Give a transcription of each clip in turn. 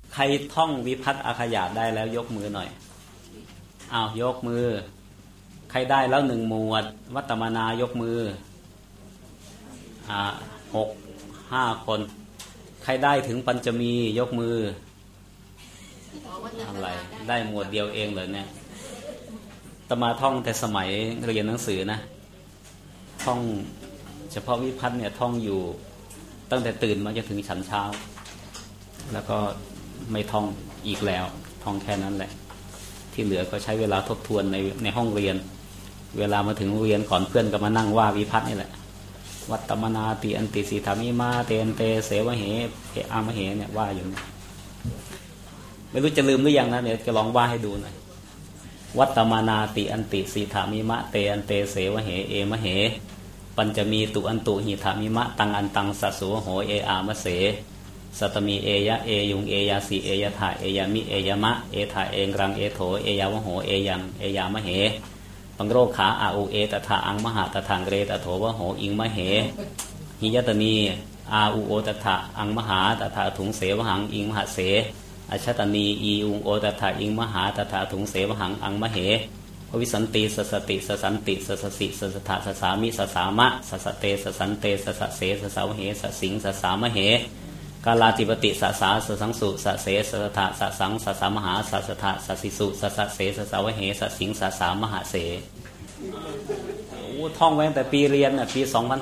ใครท่องวิภัตอาขยาได้แล้วยกมือหน่อยอ้าวยกมือใครได้แล้ว1 หมวดวัตตมานายกมือ5 คนใครได้ถึงปัญจมียกมืออะไรได้หมวดเดียวเองเลยเนี่ยตมาท่องแต่สมัยเรียนหนังสือนะท่องเฉพาะวิภัตเนี่ยท่องอยู่ตั้งแต่ตื่นมาจนถึงฉันเช้าแล้วก็ไม่ท่องอีกแล้วท่องแค่นั้นแหละที่เหลือก็ใช้เวลาทบทวนในห้องเรียนเวลามาถึงโรงเรียนก่อนเพื่อนก็มานั่งว่าวิภัตนี่แหละวัตตมนาติอันติสีธามิมาเตนเตเสวะเหเออามเหเนี่ยว่าอยู่ไม่รู้จะลืมหรือยังนะเดี๋ยวจะลองว่าให้ดูหน่อยวัตตมนาติอันติสีธามิมะเตอันเตเสวะเหเอมะเหปัญจมีตุอันตุหิธามิมะตังอันตังสัสสุโหเออามะเสสัตมีเอยะเอยุงเอยาสีเอยะถาเอยามิเอยามะเอถาเองรังเอโถเอยาวะโหเอยังเอยามะเหปังโรขาอาอุเอตถาอังมหาตถางเรตโถวะโหอิงมะเหหิยตนีอาอุโอตถาอังมหาตถาถุงเสวหังอิงมหาเสอชตนีอีอุงโอตถาอิงมหาตถาถุงเสวหังอังมะเหภวิสันติสสติสสันติสสสิสสถาสสามิสสามะสสเตสสันเตสสเสสสาวเหสสิงสสามะเหกาลาติปติสสาสสังสุสเสสสถาสสังสสามหาสสถาสสิสุสสเสสสาวเหสสิงสสามหาเสท่องไว้ตั้งแต่ปีเรียนปี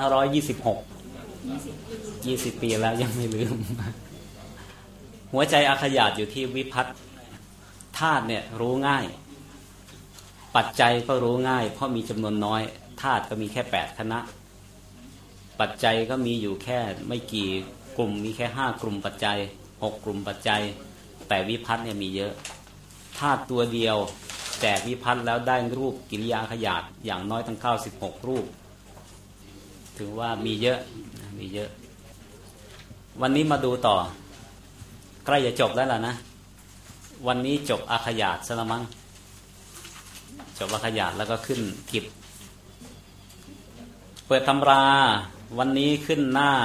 2526 20 ปีแล้วยังไม่ลืมหัวใจอาขยาดอยู่ที่วิภัตธาตุเนี่ยรู้ง่ายปัจจัยก็รู้ง่ายเพราะมีจำนวนน้อยธาตุก็มีแค่8 คณะปัจจัยก็มีอยู่แค่ไม่กี่กลุ่มมีแค่5 กลุ่มปัจจัย6 กลุ่มปัจจัยแต่วิภัตเนี่ยมีเยอะธาตุตัวเดียวแจกวิภัตแล้วได้รูปกิริยาอาขยาดอย่างน้อยตั้ง96 รูปถือว่ามีเยอะวันนี้มาดูต่อใกล้จะจบแล้วล่ะนะวันนี้จบอาขยาดซะละมั้งจบอาขยาดแล้วก็ขึ้นกิจเปิดตำราวันนี้ขึ้นหน้า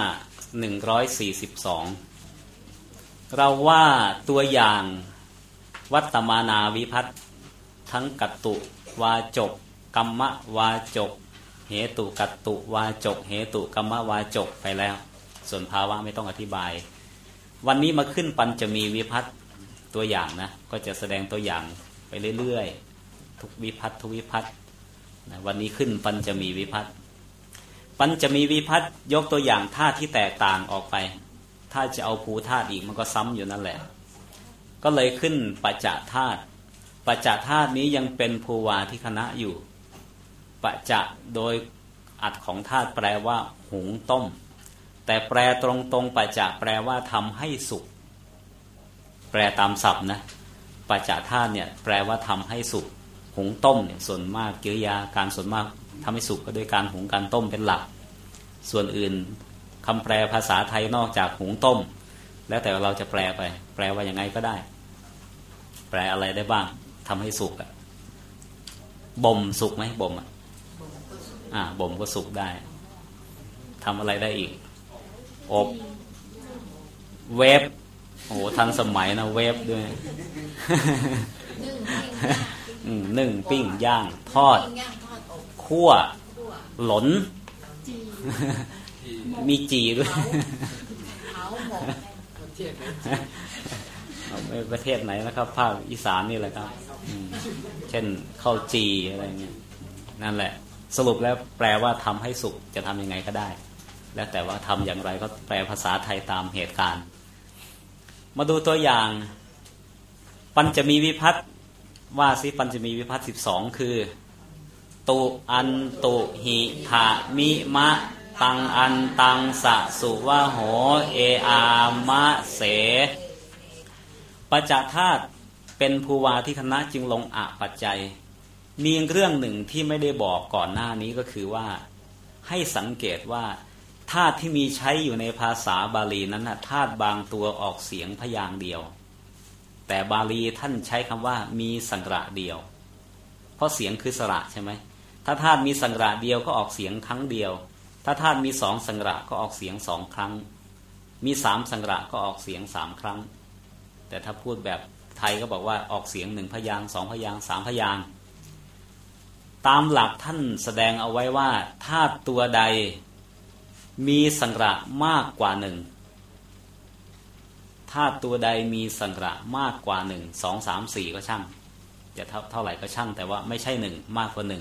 142เราว่าตัวอย่างวัตตมานาวิภัตทั้งกัตตุวาจกกัมมะวาจกเหตุกัตตุวาจกเหตุกัมมะวาจกไปแล้วส่วนภาวะไม่ต้องอธิบายวันนี้มาขึ้นปัญจมีวิภัตตัวอย่างนะก็จะแสดงตัวอย่างไปเรื่อยๆทุกวิภัตวันนี้ขึ้นปัญจมีวิภัตปัญจมีวิภัตยกตัวอย่างธาตุที่แตกต่างออกไปถ้าจะเอาภูธาตุอีกมันก็ซ้ำอยู่นั่นแหละก็เลยขึ้นปัจจธาตุปัจจธาตุนี้ยังเป็นภูวาทิคณะอยู่ปัจจโดยอัดของธาตุแปลว่าหุงต้มแต่แปลตรงปัจจแปลว่าทำให้สุกแปลตามศัพท์นะปัจจธาตุเนี่ยแปลว่าทำให้สุกหุงต้มเนี่ยส่วนมากกิริยาการส่วนมากทำให้สุกก็ด้วยการหุงการต้มเป็นหลักส่วนอื่นคำแปลภาษาไทยนอกจากหุงต้มแล้วแต่เราจะแปลไปแปลว่ายังไงก็ได้แปลอะไรได้บ้างทำให้สุกบ่มสุกไหมบ่มบ่มก็สุกได้ทำอะไรได้อีกอบเวฟโอ้โหทันสมัยนะเวฟด้วยนึ่งปิ้งย่างทอดคั่วหลนมีจีด้วยประเทศไหนนะครับภาคอีสานนี่แหละครับเช่นข้าวจีอะไรเงี้ยนั่นแหละสรุปแล้วแปลว่าทำให้สุกจะทำยังไงก็ได้แล้วแต่ว่าทำอย่างไรก็แปลภาษาไทยตามเหตุการณ์มาดูตัวอย่างปัญจมีวิภัตว่าสิปัญจมีวิภัต12คือตุอันตุหิทามิมะตังอันตังสะสุวะโหเออามะเสปัจจธาตุเป็นภูวาทิคณะจึงลงอะปัจจัยมีเรื่องหนึ่งที่ไม่ได้บอกก่อนหน้านี้ก็คือว่าให้สังเกตว่าธาตุที่มีใช้อยู่ในภาษาบาลีนั้นธาตุบางตัวออกเสียงพยางค์เดียวแต่บาลีท่านใช้คำว่ามีสังระเดียวเพราะเสียงคือสระใช่ไหมถ้าธาตุมีสังระเดียวก็ออกเสียงครั้งเดียวถ้าธาตุมี2 สังระก็ออกเสียง2 ครั้งมี3 สังระก็ออกเสียง3 ครั้งแต่ถ้าพูดแบบไทยก็บอกว่าออกเสียง1พยางค์2พยางค์3พยางค์ตามหลักท่านแสดงเอาไว้ว่าธาตุตัวใดมีสังขารมากกว่า1ธาตุตัวใดมีสังขารมากกว่า1 2 3 4ก็ช่างจะเท่าไหร่ก็ช่างแต่ว่าไม่ใช่1มากกว่า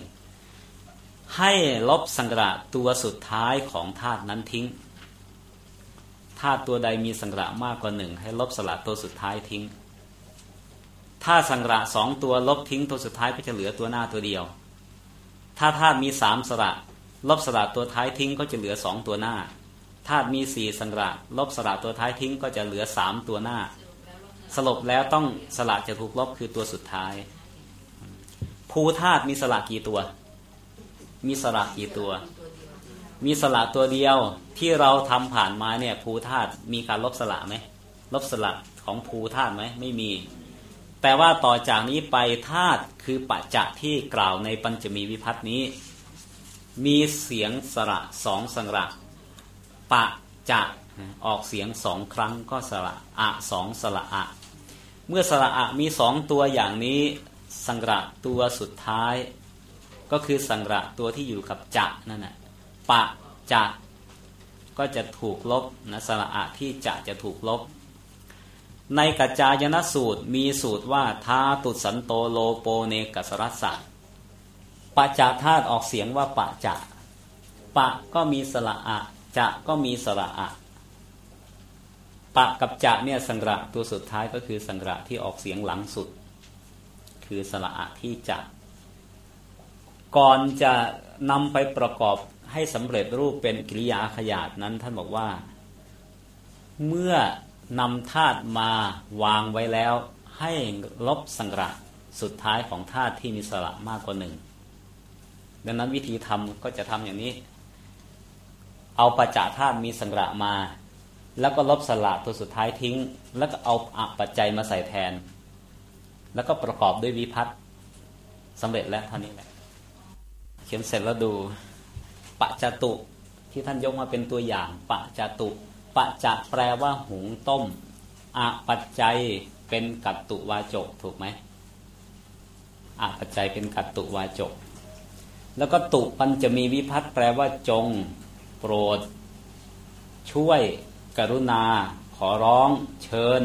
1ให้ลบสังขารตัวสุดท้ายของธาตุนั้นทิ้งธาตุตัวใดมีสังขารมากกว่า1ให้ลบสละตัวสุดท้ายทิ้งถ้าสังขาร2ตัวลบทิ้งตัวสุดท้ายก็จะเหลือตัวหน้าตัวเดียวถ้าธาตุมี3สระลบสระตัวท้ายทิ้งก็จะเหลือ2ตัวหน้าธาตุมี4สังขารลบสระตัวท้ายทิ้งก็จะเหลือ3ตัวหน้าสรุปแล้วต้องสระจะถูกลบคือตัวสุดท้ายภูธาตุมีสระกี่ตัวมีสระกี่ตัวมีสระตัวเดียวที่เราทำผ่านมาเนี่ยภูธาตุมีการลบสระไหมลบสระของภูธาตุไหมไม่มีแต่ว่าต่อจากนี้ไปธาตุคือปัจจะที่กล่าวในปัญจมีวิภัตตินี้มีเสียงสระ2สังขารปัจจะออกเสียง2ครั้งก็สระอะ2สระอะเมื่อสระอะมี2ตัวอย่างนี้สังขารตัวสุดท้ายก็คือสังขารตัวที่อยู่กับจะนั่นน่ะปะจะก็จะถูกลบนะสระอะที่จะถูกลบในกัจจายนสูตรมีสูตรว่าธาตุสันโตโลโปเนกัสรัสสะปัจจธาตุออกเสียงว่าปะจะปะก็มีสระอะจะก็มีสระอะปะกับจะเนี่ยสังขารตัวสุดท้ายก็คือสังขารที่ออกเสียงหลังสุดคือสระอะที่จะก่อนจะนำไปประกอบให้สำเร็จรูปเป็นกริยาขยาดนั้นท่านบอกว่าเมื่อนำธาตุมาวางไว้แล้วให้ลบสังขารสุดท้ายของธาตุที่มีสระมากกว่า1ดังนั้นวิธีทำก็จะทำอย่างนี้เอาปัจจธาตุมีสังขารมาแล้วก็ลบสระตัวสุดท้ายทิ้งแล้วก็เอาอปัจจัยมาใส่แทนแล้วก็ประกอบด้วยวิภัตติสำเร็จแล้วเท่านี้แหละเขียนเสร็จแล้วดูปัจจตุที่ท่านยกมาเป็นตัวอย่างปัจจตุปัจจะแปลว่าหุงต้มอปัจจัยเป็นกัตตุวาจกถูกไหมอปัจจัยเป็นกัตตุวาจกแล้วก็ตุปัญจมีวิภัตติแปลว่าจงโปรดช่วยกรุณาขอร้องเชิญ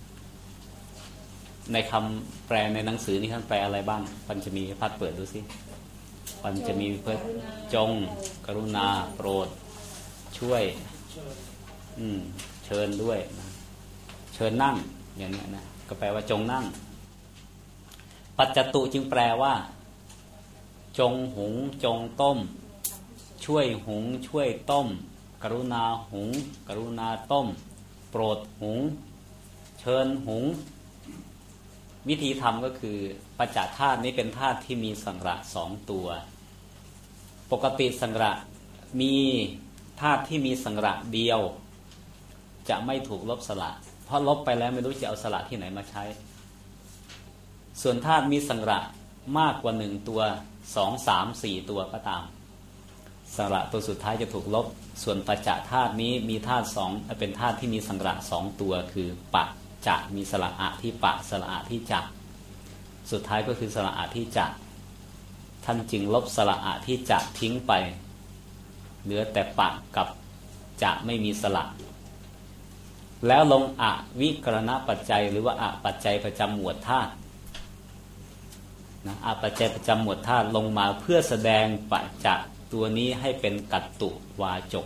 ในคำแปลในหนังสือนี่ท่านแปลอะไรบ้างปัญจมีวิภัตติเปิดดูสิปัญจมีวิภัตติจงกรุณาโปรดช่วยเชิญด้วยนะเชิญนั่งอย่างนี้นะก็แปลว่าจงนั่งปัจจตุจึงแปลว่าจงหุงจงต้มช่วยหุงช่วยต้มกรุณาหุงกรุณาต้มโปรดหุงเชิญหุงวิธีทำก็คือปัจจธาตุนี้เป็นธาตุที่มีสังขาร2ตัวปกติสังขารมีธาตุที่มีสังขารเดียวจะไม่ถูกลบสระเพราะลบไปแล้วไม่รู้จะเอาสระที่ไหนมาใช้ส่วนธาตุมีสังขารมากกว่า1ตัว2 3 4ตัวก็ตามสระตัวสุดท้ายจะถูกลบส่วนปัจจธาตุนี้มีธาตุ2เป็นธาตุที่มีสังขาร2ตัวคือปัจจะมีสระอะที่ปะสระอะที่จะสุดท้ายก็คือสระอะที่จะท่านจึงลบสระอะที่จะทิ้งไปเหลือแต่ปะกับจะไม่มีสระแล้วลงอวิกรณปัจจัยหรือว่าอปัจจัยประจำหมวดธาตุนะอปัจจัยประจำหมวดธาตุลงมาเพื่อแสดงปัจจะตัวนี้ให้เป็นกัตตุวาจก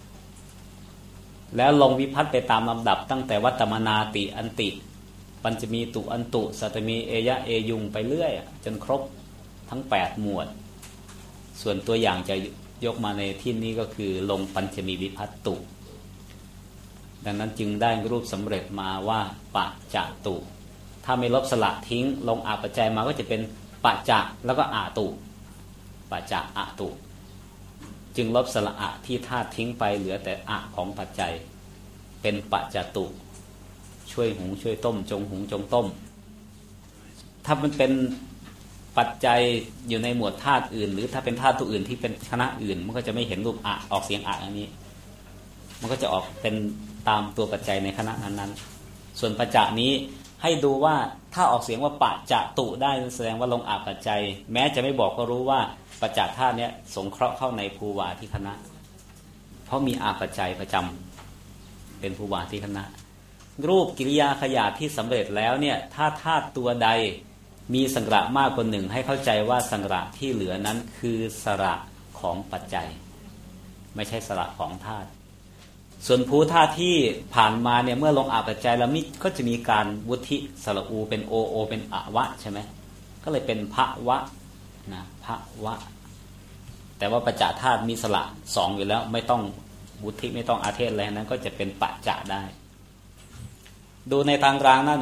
แล้วลงวิภัตติไปตามลำดับตั้งแต่วัตตมนาติอันติปัญจมีตุอันตุสัตตมีเอยะเอยุงไปเรื่อยจนครบทั้ง8หมวดส่วนตัวอย่างจะยกมาในที่นี้ก็คือลงปัญจมีวิภัตตุดังนั้นจึงได้รูปสำเร็จมาว่าปัจจตุถ้าไม่ลบสระทิ้งลงอปัจจัยมาก็จะเป็นปัจจะแล้วก็อาตุปัจจะอาตุจึงลบสระอะที่ธาตุทิ้งไปเหลือแต่อะของปัจจัยเป็นปัจจตุช่วยหุงช่วยต้มจงหุงจงต้มถ้ามันเป็นปัจจัยอยู่ในหมวดธาตุอื่นหรือถ้าเป็นธาตุตัวอื่นที่เป็นคณะอื่นมันก็จะไม่เห็นรูปอะออกเสียงอะอันนี้มันก็จะออกเป็นตามตัวปัจจัยในคณะนั้นๆส่วนปัจจะนี้ให้ดูว่าถ้าออกเสียงว่าปัจจตุได้แสดงว่าลงอาปัจจัยแม้จะไม่บอกก็รู้ว่าปัจจธาตุเนี้ยสงเคราะห์เข้าในภูวาทิคณะเพราะมีอาปัจจัยประจำเป็นภูวาทิคณะรูปกิริยาขยาดที่สำเร็จแล้วเนี่ยถ้าธาตุตัวใดมีสังขารมากกว่าหนึ่งให้เข้าใจว่าสังขารที่เหลือนั้นคือสระของปัจจัยไม่ใช่สระของธาตุส่วนภูธาตุที่ผ่านมาเนี่ยเมื่อลงอาปัจจัยแล้วก็จะมีการวุฒิสระอูเป็นโอโอเป็นอะวะใช่ไหมก็เลยเป็นภวะนะภวะแต่ว่าปัจจธาตุมีสระสองอยู่แล้วไม่ต้องวุฒิไม่ต้องอาเทศอะไรนั้นก็จะเป็นปัจจได้ดูในตารางหน้า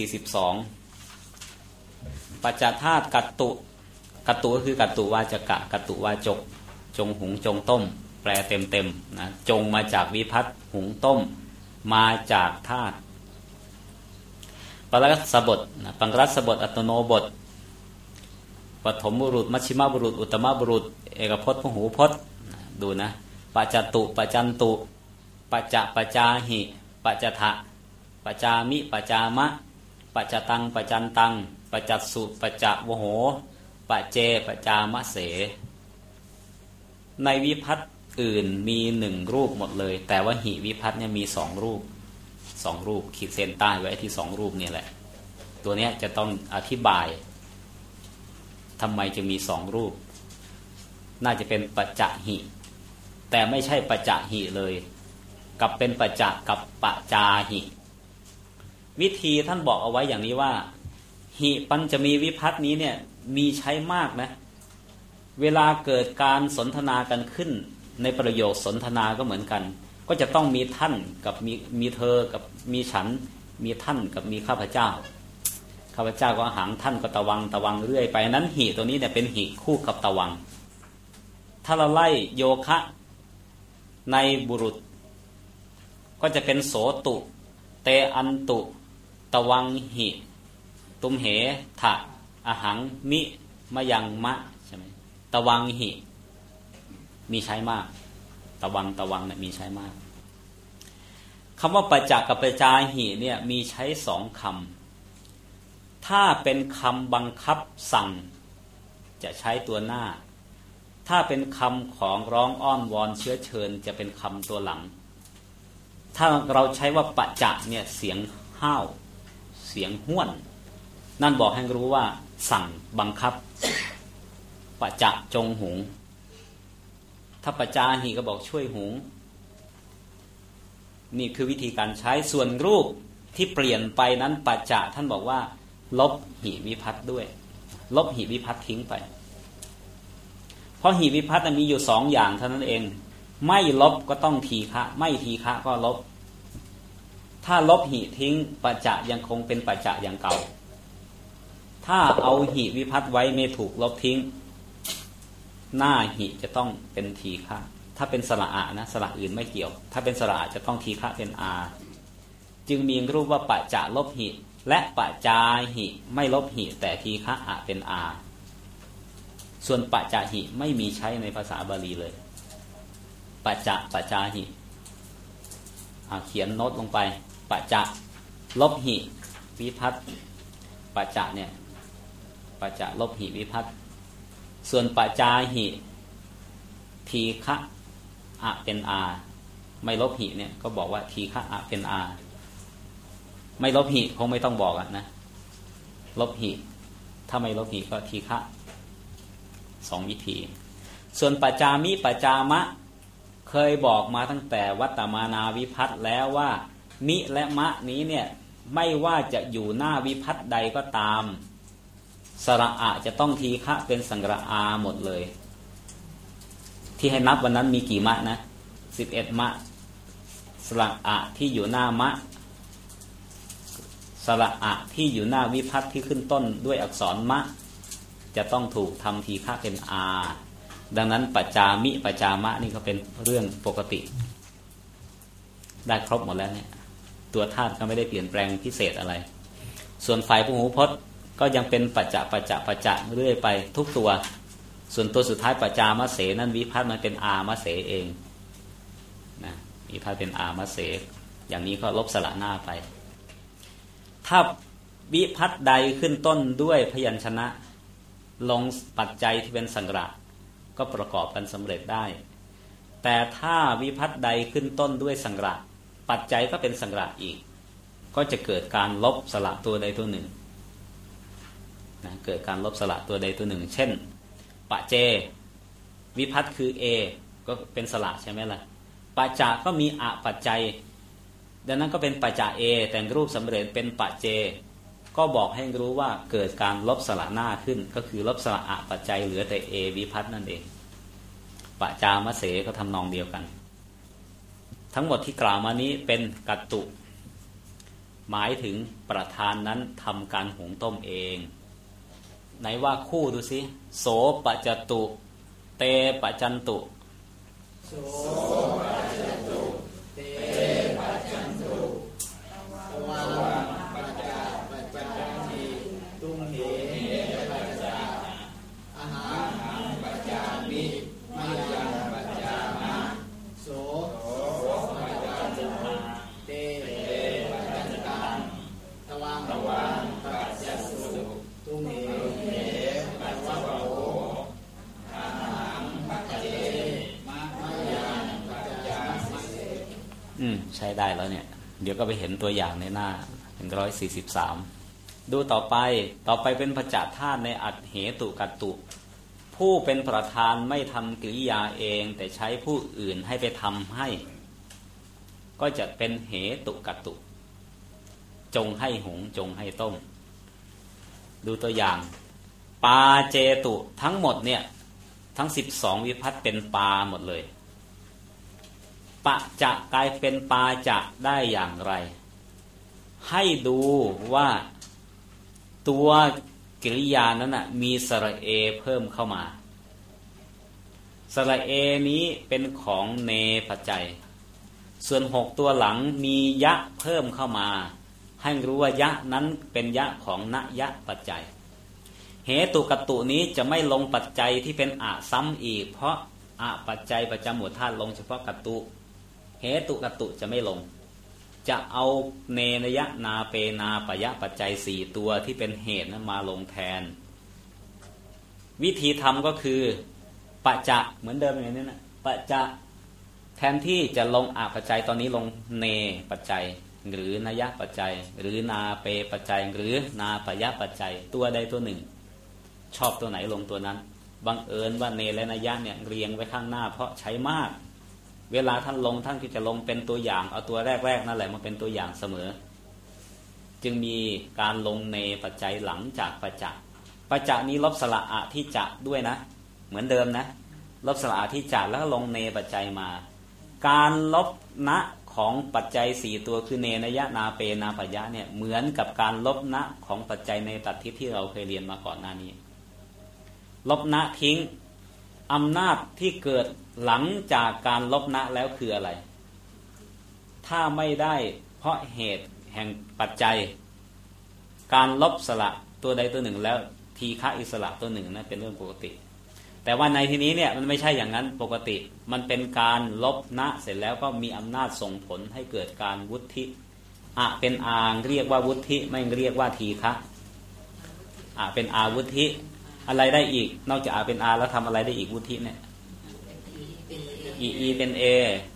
142ปัจจธาตุกัตตุกัตตุก็คือกัตตุวาจกะกัตตุวาจกจงหุงจงต้มแปลเต็มๆนะจงมาจากวิภัตหุงต้มมาจากธาตุปรัสสบทนะปังรัสสบทอัตโนบทปฐมบุรุษมัชฌิมบุรุษอุตตมบุรุษเอกพจน์พหูพจน์ดูนะปัจจตุปัจจันตุปัจจะปัจจาหิปัจจทะปัจจามิปัจจามะปัจจตังปัจจันตังปัจจัสสุปัจจะวโหปัจเจปัจจามะเสในวิภัตอื่นมีหนึ่งรูปหมดเลยแต่ว่าหิวิภัตเนี่ยมีสองรูปขีดเส้นใต้ไว้ที่สองรูปนี่แหละตัวนี้จะต้องอธิบายทำไมจะมีสองรูปน่าจะเป็นปัจจะหิแต่ไม่ใช่ปัจจะหิเลยกับเป็นปัจจะกับปัจจาหิวิธีท่านบอกเอาไว้อย่างนี้ว่าหิปัญจมีวิภัตนี้เนี่ยมีใช้มากนะเวลาเกิดการสนทนากันขึ้นในประโยคสนทนาก็เหมือนกันก็จะต้องมีท่านกับมีเธอกับมีฉันมีท่านกับมีข้าพเจ้าข้าพเจ้าก็หังท่านก็ตะวังเรื่อยไปนั้นหิตัวนี้เนี่ยเป็นหิคู่กับตะวังถ้าเราไล่โยคะในบุรุษก็จะเป็นโสตุเตอันตุตะวังหิตุมเหถะอหังมิมะยังมะใช่ไหมตะวังหิมีใช้มากตะวังเนี่ยมีใช้มากคำว่าปัจจกับปัจจาหิเนี่ยมีใช้สองคำถ้าเป็นคำบังคับสั่งจะใช้ตัวหน้าถ้าเป็นคำของร้องอ้อนวอนเชื้อเชิญจะเป็นคำตัวหลังถ้าเราใช้ว่าปัจจเนี่ยเสียงห้าวเสียงห้วนนั่นบอกให้รู้ว่าสั่งบังคับปัจจจงหุงถ้าปัจจาหิก็บอกช่วยหุงนี่คือวิธีการใช้ส่วนรูปที่เปลี่ยนไปนั้นปัจจท่านบอกว่าลบหิวิภัตด้วยลบหิวิภัตทิ้งไปเพราะหิวิภัตมีอยู่สองอย่างเท่านั้นเองไม่ลบก็ต้องทีฆะไม่ทีฆะก็ลบถ้าลบหิทิ้งปัจจยังคงเป็นปัจจอย่างเก่าถ้าเอาหิวิภัตไว้ไม่ถูกลบทิ้งหน้าหิจะต้องเป็นทีฆะถ้าเป็นสระอะนะสระอื่นไม่เกี่ยวถ้าเป็นสระอะจะต้องทีฆะเป็นอาจึงมีรูปว่าปัจจลบหิและปัจจาหิไม่ลบหิแต่ทีฆะอะเป็นอาส่วนปัจจาหิไม่มีใช้ในภาษาบาลีเลยปัจจาหิเขียนโน้ตลงไปปัจจลบหิวิภัตปัจจเนี่ยปัจจลบหิวิภัตส่วนปัจจาหิทีฆะอะเป็นอาไม่ลบหิเนี่ยก็บอกว่าทีฆะอะเป็นอาไม่ลบหิคงไม่ต้องบอกนะลบหิถ้าไม่ลบหิก็ทีฆะสองวิธีส่วนปัจจามิปัจจามะเคยบอกมาตั้งแต่วัตตมานาวิภัตแล้วว่ามิและมะนี้เนี่ยไม่ว่าจะอยู่หน้าวิภัตใดก็ตามสระอะจะต้องทีฆะเป็นสังระอาหมดเลยที่ให้นับวันนั้นมีกี่มะนะ11มะสระอะที่อยู่หน้ามะสระอะที่อยู่หน้าวิภัตที่ขึ้นต้นด้วยอักษรมะจะต้องถูกทำทีฆะเป็นอาดังนั้นปัจจามิปัจจามะนี่ก็เป็นเรื่องปกติได้ครบหมดแล้วเนี่ยตัวธาตุก็ไม่ได้เปลี่ยนแปลงพิเศษอะไรส่วนฝ่ายพหูพจน์ก็ยังเป็นปัจจะเรื่อยไปทุกตัวส่วนตัวสุดท้ายปัจจามะเสนั้นวิภัตมันเป็นอามะเสเองนะวิภัตเป็นอามะเสอย่างนี้ก็ลบสระหน้าไปถ้าวิภัตใดขึ้นต้นด้วยพยัญชนะลงปัจจัยที่เป็นสังกระก็ประกอบกันสำเร็จได้แต่ถ้าวิภัตใดขึ้นต้นด้วยสังกระปัจจัยก็เป็นสังกระอีกก็จะเกิดการลบสระตัวใดตัวหนึ่งนะเกิดการลบสระตัวใดตัวหนึ่งเช่นปะเจวิภัตคือ A ก็เป็นสระใช่ไหมล่ะปัจจาก็มีอะปัจจัยดังนั้นก็เป็นปัจจา A แต่งรูปสำเร็จเป็นปะเจก็บอกให้รู้ว่าเกิดการลบสระหน้าขึ้นก็คือลบสระอะปัจจัยเหลือแต่ A วิภัตนั่นเองปะจามะเสก็ทำนองเดียวกันทั้งหมดที่กล่าวมานี้เป็นกัตตุหมายถึงประธานนั้นทำการหุงต้มเองไหนว่าคู่ดูสิโสปะจตุเตปะจันตุโสปะจตุเตปะจันตุตวาปัจจาปัจจานิตุมเหปัจจาอาหารปัจจามิมะยังปัจจามะโสปัจจาตุเตปัจจันตังตวาปัจจาสุตุมเหปัจจวะโหอาหารปัจเจใช้ได้แล้วเนี่ยเดี๋ยวก็ไปเห็นตัวอย่างในหน้า143ดูต่อไปเป็นปัจจธาตุในอัตเหตุกัตตุผู้เป็นประธานไม่ทำกิริยาเองแต่ใช้ผู้อื่นให้ไปทำให้ก็จะเป็นเหตุกัตตุจงให้หุงจงให้ต้มดูตัวอย่างปาเจตุทั้งหมดเนี่ยทั้ง12วิภัตเป็นปาหมดเลยปะจะกลายเป็นปาจะได้อย่างไรให้ดูว่าตัวกิริยานั้นน่ะมีสระเอเพิ่มเข้ามาสระเอนี้เป็นของเนปัจจัยส่วน6ตัวหลังมียะเพิ่มเข้ามาให้รู้ว่ายะนั้นเป็นยะของนยะปัจจัยเหตุกัตตุนี้จะไม่ลงปัจจัยที่เป็นอะซ้ำอีกเพราะอะปัจจัยประจำหมวดธาตุลงเฉพาะกัตตุเหตุกัตตุจะไม่ลงจะเอาเนนยะนาเปนาปยะปัจจัย4ตัวที่เป็นเหตุนั้นมาลงแทนวิธีทำก็คือปัจจะเหมือนเดิมอย่างนี้นะปัจจะแทนที่จะลงอะปัจจัยตอนนี้ลงเนปัจจัยหรือนยะปัจจัยหรือนาเปปัจจัยหรือนาปยะปัจจัยตัวใดตัวหนึ่งชอบตัวไหนลงตัวนั้นบังเอิญว่าเนและนยะเนี่ยเรียงไว้ข้างหน้าเพราะใช้มากเวลาท่านลงท่านก็จะลงเป็นตัวอย่างเอาตัวแรกๆนั่นแหละมาเป็นตัวอย่างเสมอจึงมีการลงเนปัจจัยหลังจากปัจจะนี้ลบสระอะที่จะด้วยนะเหมือนเดิมนะลบสระอะที่จะแล้วก็ลงเนปัจจัยมาการลบณของปัจจัย4ตัวคือเนนยะนาเปนาปยะเนี่ยเหมือนกับการลบณของปัจจัยในตัดทิศที่เราเคยเรียนมาก่อนหน้านี้ลบณทิ้งอำนาจที่เกิดหลังจากการลบณแล้วคืออะไรถ้าไม่ได้เพราะเหตุแห่งปัจจัยการลบสระตัวใดตัวหนึ่งแล้วทีฆะอิสระตัวหนึ่งนะเป็นเรื่องปกติแต่ว่าในที่นี้เนี่ยมันไม่ใช่อย่างนั้นปกติมันเป็นการลบณเสร็จแล้วก็มีอำนาจส่งผลให้เกิดการวุฒิอะเป็นอาเรียกว่าวุฒิไม่เรียกว่าทีฆะอะเป็นอาวุฒิอะไรได้อีกนอกจากอาเป็นอาแล้วทำอะไรได้อีกวุฒิเนี่ยอีเป็นเอ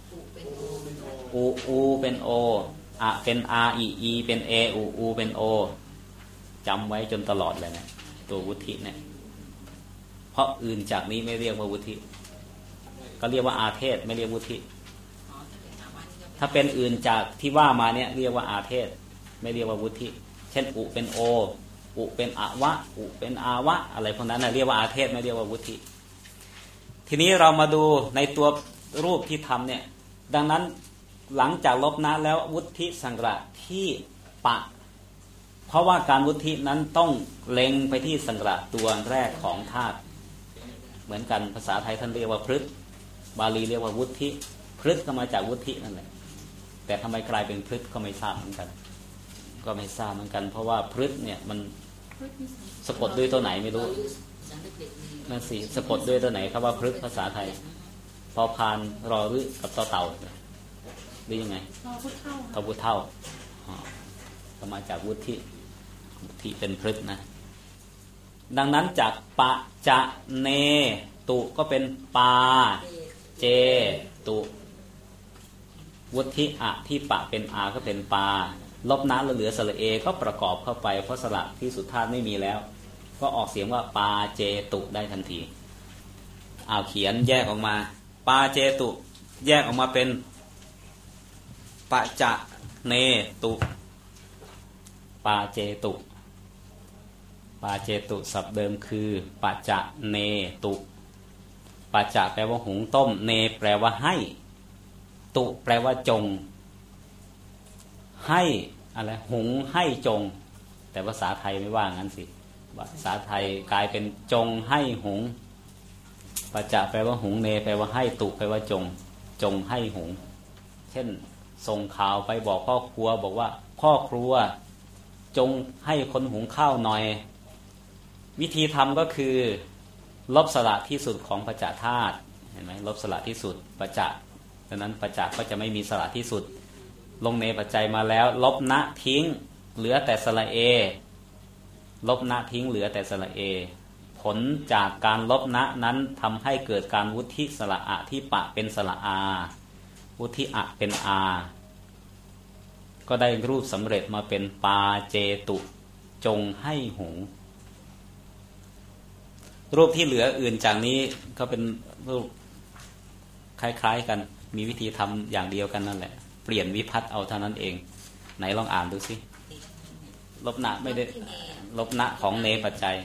อูเป็นโออะเป็นอาอีเป็นเออูเป็นโอจำไว้จนตลอดเลยเนี่ยตัววุฒิเนี่ยเพราะอื่นจากนี้ไม่เรียกว่าวุฒิก็เรียกว่าอาเทศไม่เรียกวุฒิถ้าเป็นอื่นจากที่ว่ามาเนี่ยเรียกว่าอาเทศไม่เรียกว่าวุฒิเช่นอุเป็นโออุเป็นอวะอุเป็นอาวะอะไรพวกนั้นนะเรียกว่าอาเทศไม่เรียกว่าวุฒิทีนี้เรามาดูในตัวรูปที่ทำเนี่ยดังนั้นหลังจากลบนะแล้ววุฒิสังกระที่ปะเพราะว่าการวุฒินั้นต้องเล็งไปที่สังกระตัวแรกของธาตุเหมือนกันภาษาไทยท่านเรียกว่าพฤกษ์บาลีเรียกว่าวุฒิพฤกษ์ก็มาจากวุฒินั่นแหละแต่ทำไมกลายเป็นพฤกษ์ก็ไม่ทราบเหมือนกันเพราะว่าพฤกษ์เนี่ยมันสะกดด้วยตัวไหนไม่รู้นั่นสิสะกดด้วยตัวไหนครับว่าพฤกษ์ภาษาไทยพอพานรอรึกับต่อเต่าหรือยังไงทอพุเท่าก็มาจากวุฒิที่เป็นพฤกษ์นะดังนั้นจากปะจะเนตุก็เป็นปาเจตุวุฒิอะที่ปะเป็นอาก็เป็นปาลบนะเหลือสระเอก็ประกอบเข้าไปเพราะสระที่สุดธาตุไม่มีแล้วก็ออกเสียงว่าปาเจตุได้ทันทีเขียนแยกออกมาปาเจตุแยกออกมาเป็นปะจะเนตุปาเจตุปาเจตุศัพท์เดิมคือปะจะเนตุปะจะแปลว่าหุงต้มเนแปลว่าให้ตุแปลว่าจงให้อะไรหุงให้จงแต่ภาษาไทยไม่ว่างั้นสิภาษาไทยกลายเป็นจงให้หุงปะจะแปลว่าหุงเนแปลว่าให้ตุแปลว่าจงจงให้หุงเช่นส่งข่าวไปบอกพ่อครัวบอกว่าพ่อครัวจงให้คนหุงข้าวหน่อยวิธีทำก็คือลบสระที่สุดของปัจจธาตุเห็นไหมลบสระที่สุดปัจจะดังนั้นปัจจะก็จะไม่มีสระที่สุดลงเนปัจจัยมาแล้วลบนะทิ้งเหลือแต่สระเอลบนะทิ้งเหลือแต่สระเอผลจากการลบนะนั้นทำให้เกิดการวุฒิสระอะที่ปะเป็นสระอาวุฒิอะเป็นอาก็ได้รูปสำเร็จมาเป็นปาเจตุจงให้หุงรูปที่เหลืออื่นจากนี้ก็เป็นรูปคล้ายๆกันมีวิธีทำอย่างเดียวกันนั่นแหละเปลี่ยนวิภัตเอาเท่านั้นเองไหนลองอ่านดูสิลบนะไม่ได้ลบนะของเนปัจจัย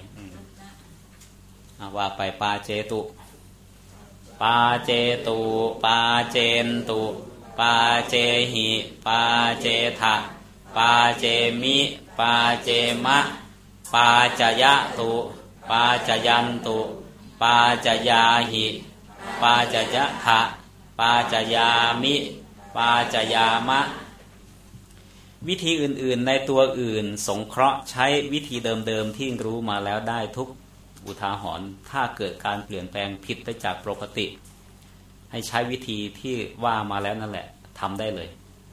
ว่าไปปาเจตุปาเจตุปาเจนตุปาเจหิปาเจทะปาเจมิปาเจมะปาจยะตุปาจยันตุปาจยาหิปาจยะทะปาจยามิปาจยามะวิธีอื่นๆในตัวอื่นสงเคราะห์ใช้วิธีเดิมๆที่รู้มาแล้วได้ทุกอุทาหรณ์ถ้าเกิดการเปลี่ยนแปลงผิดไปจากปกติให้ใช้วิธีที่ว่ามาแล้วนั่นแหละทำได้เลย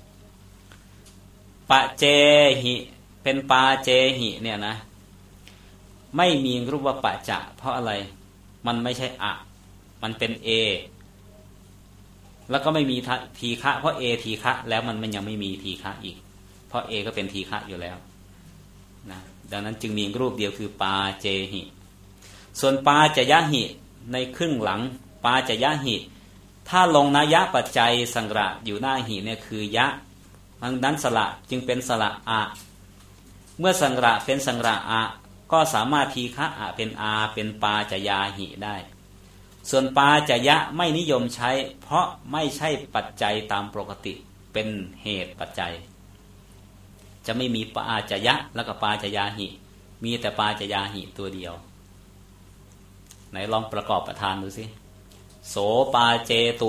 ปะเจหิเป็นปาเจหิเนี่ยนะไม่มีรูปว่าปะจะเพราะอะไรมันไม่ใช่อะมันเป็นเอแล้วก็ไม่มีทีฆะเพราะเอทีฆะแล้วมันยังไม่มีทีฆะอีกเพราะเอก็เป็นทีฆะอยู่แล้วนะดังนั้นจึงมีรูปเดียวคือปาเจหิส่วนปาจยะหิในครึ่งหลังปาจยะหิถ้าลงนะยะปัจจัยสังระอยู่หน้าหิเนี่ยคือยะดังนั้นสระจึงเป็นสระอะเมื่อสังระเป็นสังระอะก็สามารถทีฆะอะเป็นอาเป็นปาจยาหิได้ส่วนปาจยะไม่นิยมใช้เพราะไม่ใช่ปัจจัยตามปกติเป็นเหตุปัจจัยจะไม่มีปาจยะแล้วก็ปาจยาหิมีแต่ปาจยาหิตัวเดียวไหนลองประกอบประธานดูสิโสปาเจตุ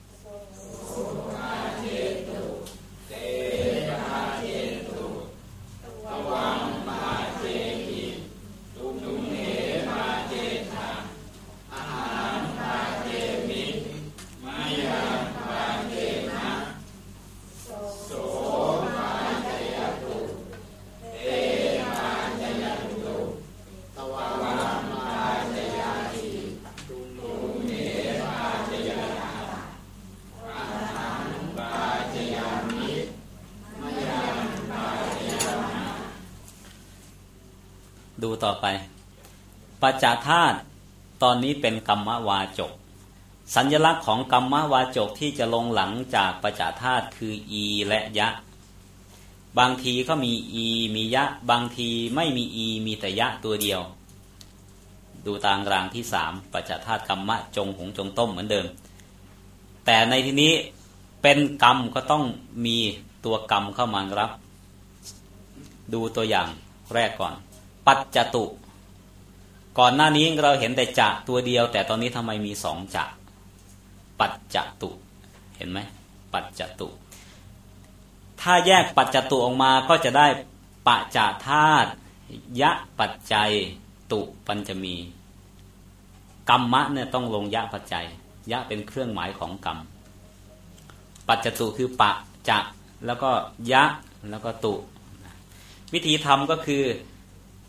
ดูต่อไปปัจจธาตุตอนนี้เป็นกัมมวาจกสัญลักษณ์ของกัมมวาจกที่จะลงหลังจากปัจจธาตุคืออีและยะบางทีก็มีอีมียะบางทีไม่มีอีมีแต่ยะตัวเดียวดูตารางที่3ปัจจธาตุกัมมะจงหงจงต้มเหมือนเดิมแต่ในที่นี้เป็นกรรมก็ต้องมีตัวกรรมเข้ามารับดูตัวอย่างแรกก่อนปัจจตุก่อนหน้านี้เราเห็นแต่จะตัวเดียวแต่ตอนนี้ทำไมมี2จะปัจจตุเห็นไหมปัจจตุถ้าแยกปัจจตุออกมาก็จะได้ปัจจธาตุยะปัจจัยตุปัญจมีกรรมะเนี่ยต้องลงยะปัจจัยยะเป็นเครื่องหมายของกรรมปัจจตุคือปะจะแล้วก็ยะแล้วก็ตุวิธีทำก็คือ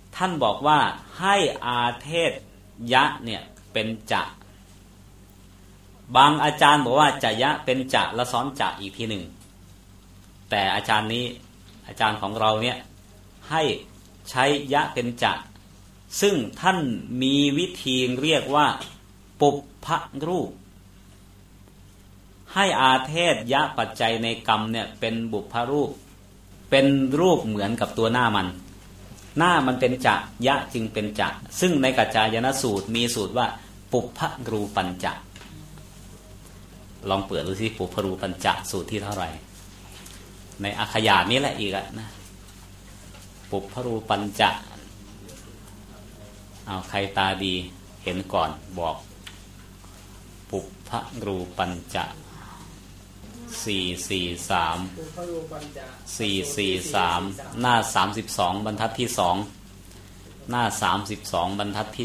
ท่านบอกว่าให้อาเทศยะเนี่ยเป็นจะบางอาจารย์บอกว่าจะยะเป็นจะแล้วซ้อนจะอีกทีหนึ่งแต่อาจารย์นี้อาจารย์ของเราเนี่ยให้ใช้ยะเป็นจะซึ่งท่านมีวิธีเรียกว่าปุพพรูปให้อาเทศยะปัจจัยในกรรมเนี่ยเป็นบุพพรูปเป็นรูปเหมือนกับตัวหน้ามันหน้ามันเป็นจะยะจึงเป็นจะซึ่งในกัจจายนสูตรมีสูตรว่าปุพพรูปัญจะลองเปิดดูสิปุพพรูปัญจะสูตรที่เท่าไหร่ในอัคยานี้แหละอีกนะปุพพรูปัญจะเอาใครตาดีเห็นก่อนบอกปุพพรูปัญจะ443หน้า32บรรทัดที่2หน้า32บรรทัดที่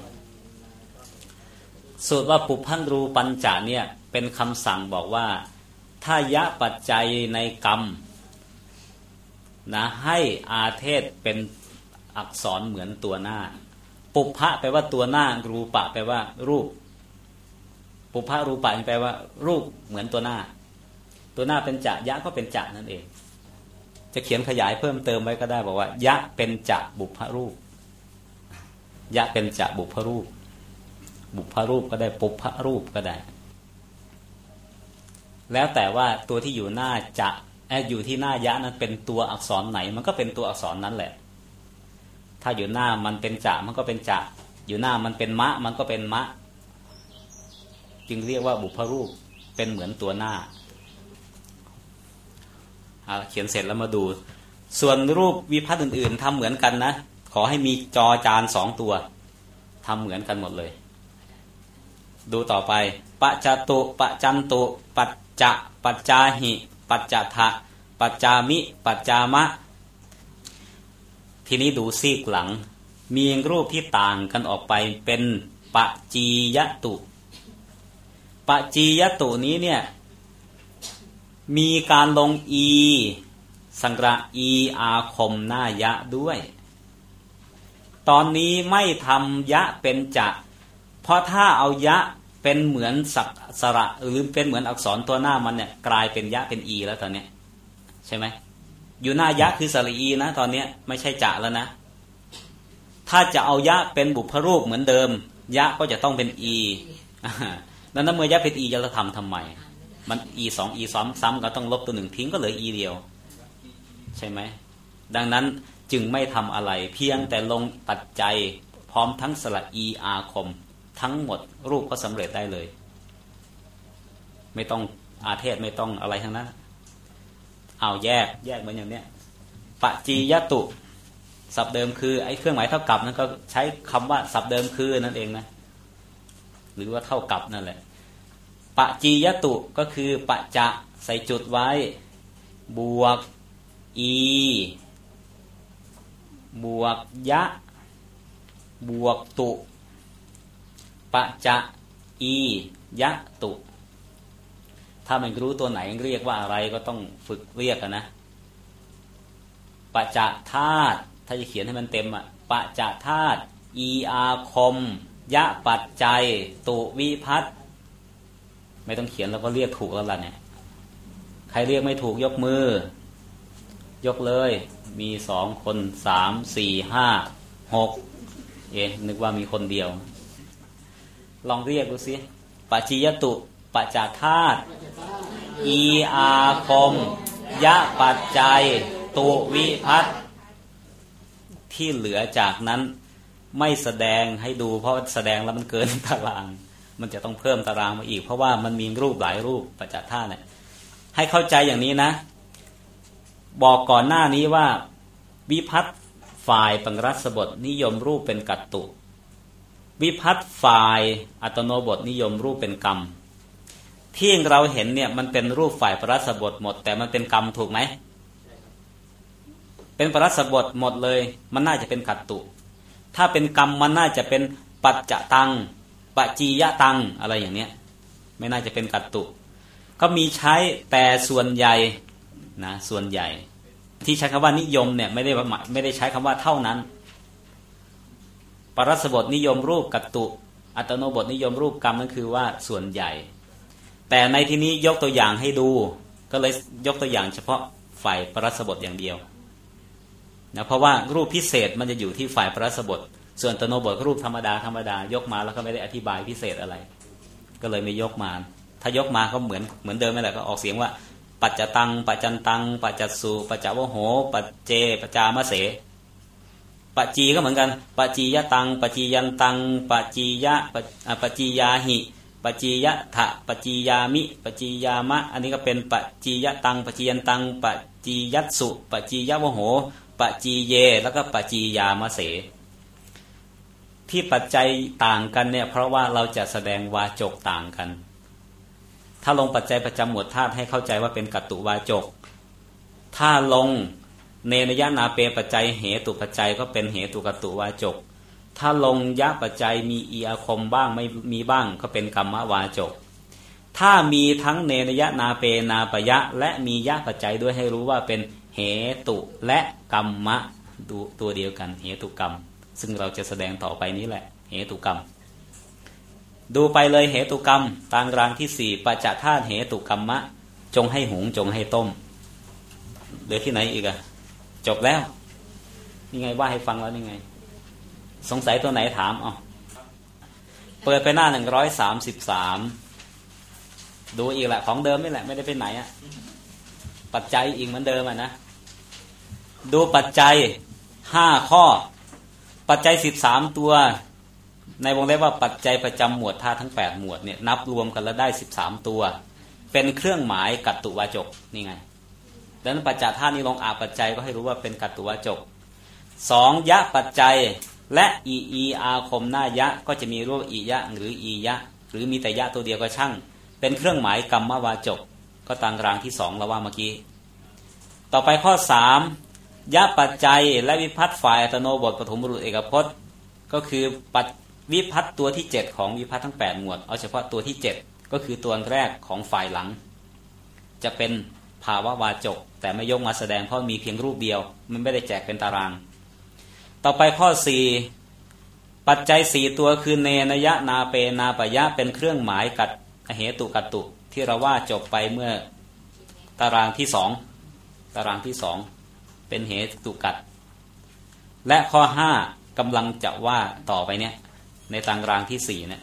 2สูตรว่าปุพพรูปัญจะเนี่ยเป็นคำสั่งบอกว่าถ้ายะปัจจัยในกรรมนะให้อาเทศเป็นอักษรเหมือนตัวหน้าปุพพะแปลว่าตัวหน้ารูปะแปลว่ารูปปุพพรูปะแปลว่ารูปเหมือนตัวหน้าตัวหน้าเป็นจะยะก็เป็นจะนั่นเองจะเขียนขยายเพิ่มเติมไว้ก็ได้บอกว่ายะเป็นจะบุพพรูปยะเป็นจะบุพพรูปบุพพรูปก็ได้ปุพพรูปก็ได้แล้วแต่ว่าตัวที่อยู่หน้าจะอยู่ที่หน้ายะนั้นเป็นตัวอักษรไหนมันก็เป็นตัวอักษรนั้นแหละถ้าอยู่หน้ามันเป็นจะมันก็เป็นจะอยู่หน้ามันเป็นมะมันก็เป็นมะจึงเรียกว่าบุพพรูปเป็นเหมือนตัวหน้าเขียนเสร็จแล้วมาดูส่วนรูปวิภัตติอื่นๆทำเหมือนกันนะขอให้มีจอจาน2ตัวทำเหมือนกันหมดเลยดูต่อไปปัจจตุปัจจันตุปัจจะปัจจาหิปัจจทะปัจจามิปัจจามะทีนี้ดูซีกหลังมีรูปที่ต่างกันออกไปเป็นปัจจียตุปัจจียตุนี้เนี่ยมีการลงอีสังกระอีอาคมหน้ายะด้วยตอนนี้ไม่ทำยะเป็นจะเพราะถ้าเอายะเป็นเหมือนสระหรือเป็นเหมือนอักษรตัวหน้ามันเนี่ยกลายเป็นยะเป็นอีแล้วตอนนี้ใช่ไหมอยู่หน้ายะคือสระอีนะตอนนี้ไม่ใช่จะแล้วนะถ้าจะเอายะเป็นบุพพรูปเหมือนเดิมยะก็จะต้องเป็นอีดังนั้นเมื่อยะเป็นอีจะทำไมมันอีซ้ำก็ต้องลบตัวหนึ่งทิ้งก็เหลืออีเดียวใช่ไหมดังนั้นจึงไม่ทำอะไรเพียงแต่ลงปัจจัยพร้อมทั้งสระอีอาคมทั้งหมดรูปก็สำเร็จได้เลยไม่ต้องอาเทศไม่ต้องอะไรทั้งนั้นเอาแยกเหมือนอย่างเนี้ยปัจจียตุศัพท์เดิมคือไอ้เครื่องหมายเท่ากับนั้นก็ใช้คำว่าศัพท์เดิมคือนั่นเองนะหรือว่าเท่ากับนั่นแหละปะจียตุก็คือปะจะใส่จุดไว้บวกอีบวกยะบวกตุปะจะอียะตุถ้าไม่รู้ตัวไหนเรียกว่าอะไรก็ต้องฝึกเรียกกันนะปะจะธาตุถ้าจะเขียนให้มันเต็มอ่ะปะจะธาตุอีอาคมยะปัจจัยตุวิภัตติไม่ต้องเขียนแล้วก็เรียกถูกแล้วล่ะเนี่ยใครเรียกไม่ถูกยกมือยกเลยมี2คน3 4 5 6นึกว่ามีคนเดียวลองเรียกดูสิปัจจิยตุปัจจธาตุอีอาคมยะปัจจัยตุวิภัตติที่เหลือจากนั้นไม่แสดงให้ดูเพราะแสดงแล้วมันเกินตารางมันจะต้องเพิ่มตารางมาอีกเพราะว่ามันมีรูปหลายรูปปัจจธาตุเนี่ยให้เข้าใจอย่างนี้นะบอกก่อนหน้านี้ว่าวิภัตติฝ่ายปังรัสบทนิยมรูปเป็นกัตตุวิภัตติฝ่ายอัตโนบทนิยมรูปเป็นกรรมที่เราเห็นเนี่ยมันเป็นรูปฝ่ายปรัสบทหมดแต่มันเป็นกรรมถูกไหมเป็นปรัสบทหมดเลยมันน่าจะเป็นกัตตุถ้าเป็นกรรมมันน่าจะเป็นปัจจตังปจียตังอะไรอย่างเนี้ยไม่น่าจะเป็นกัตตุก็มีใช้แต่ส่วนใหญ่นะส่วนใหญ่ที่ใช้คำว่านิยมเนี่ยไม่ได้ใช้คำว่าเท่านั้นปรัสบทนิยมรูปกัตตุอัตโนบทนิยมรูปกรรมนั่นคือว่าส่วนใหญ่แต่ในที่นี้ยกตัวอย่างให้ดูก็เลยยกตัวอย่างเฉพาะฝ่ายปรัสบทอย่างเดียวนะเพราะว่ารูปพิเศษมันจะอยู่ที่ฝ่ายปรัสบทส่วนอัตโนบทรูปธรรมดายกมาแล้วก็ไม่ได้อธิบายพิเศษอะไรก็เลยไม่ยกมาถ้ายกมาก็เหมือนเดิมนั่นแหละก็ออกเสียงว่าปัจจตังปัจจันตังปัจจัสสุปัจจวโหปัจเจปัจจามะเสปัจจีก็เหมือนกันปัจจียตังปัจจียันตังปัจจียะปัจจียาหิปัจจียะถะปัจจียามิปัจจียามะอันนี้ก็เป็นปัจจียตังปัจจียันตังปัจจียัสสุปัจจียวโหปัจจีเยแล้วก็ปัจจียามะเสที่ปัจจัยต่างกันเนี่ยเพราะว่าเราจะแสดงวาจกต่างกันถ้าลงปัจจัยประจำหมวดธาตุให้เข้าใจว่าเป็นกัตตุวาจกถ้าลงเนนยนาเปปัจจัยเหตุปัจจัยก็เป็นเหตุกัตตุวาจกถ้าลงยะปัจจัยมีอีอาคมบ้างไม่มีบ้างก็เป็นกรรมวาจกถ้ามีทั้งเนนยนาเปนาปยะและมียะปัจจัยด้วยให้รู้ว่าเป็นเหตุและกรรมะตัวเดียวกันเหตุกรรมซึ่งเราจะแสดงต่อไปนี้แหละเหตุกรรมดูไปเลยเหตุกรรมตารางที่4ปัจจธาตุเหตุกรรมะจงให้หุงจงให้ต้มเหลือที่ไหนอีกอะจบแล้วนี่ไงว่าให้ฟังแล้วนี่ไงสงสัยตัวไหนถามเอาเปิดไปหน้า133ดูอีกแหละของเดิมนี่แหละไม่ได้ไปไหนอะปัจจัยอีกเหมือนเดิมอะนะดูปัจจัย5ข้อปัจจัย13ตัวในวงเล็บว่าปัจจัยประจำหมวดธาตุทั้ง8หมวดเนี่ยนับรวมกันแล้วได้13ตัวเป็นเครื่องหมายกัตตุวาจกนี่ไงดังนั้นปัจจธาตุนี้ลงอาปัจจัยก็ให้รู้ว่าเป็นกัตตุวาจก2ยะปัจจัยและอีอาคมหน้ายะก็จะมีรูปอียะหรืออียะหรือมีแต่ยะตัวเดียวก็ช่างเป็นเครื่องหมายกรรมวาจกก็ตารางที่2เราว่าเมื่อกี้ต่อไปข้อ3ยะปัจจัยและวิภัตฝ่ายอัตโนบทปฐมบุรุษเอกพจน์ก็คือวิภัตตัวที่7ของวิภัตทั้ง8หมวดเอาเฉพาะตัวที่7ก็คือตัวแรกของฝ่ายหลังจะเป็นภาวะวาจกแต่ไม่ยกมาแสดงเพราะมีเพียงรูปเดียวมันไม่ได้แจกเป็นตารางต่อไปข้อ4ปัจจัย4ตัวคือเนนยะนาเปนาปยะเป็นเครื่องหมายกัตเหตุกัตตุที่เราว่าจบไปเมื่อตารางที่2เป็นเหตุกัตและข้อ5กำลังจะว่าต่อไปเนี่ยในตารางที่4เนี่ย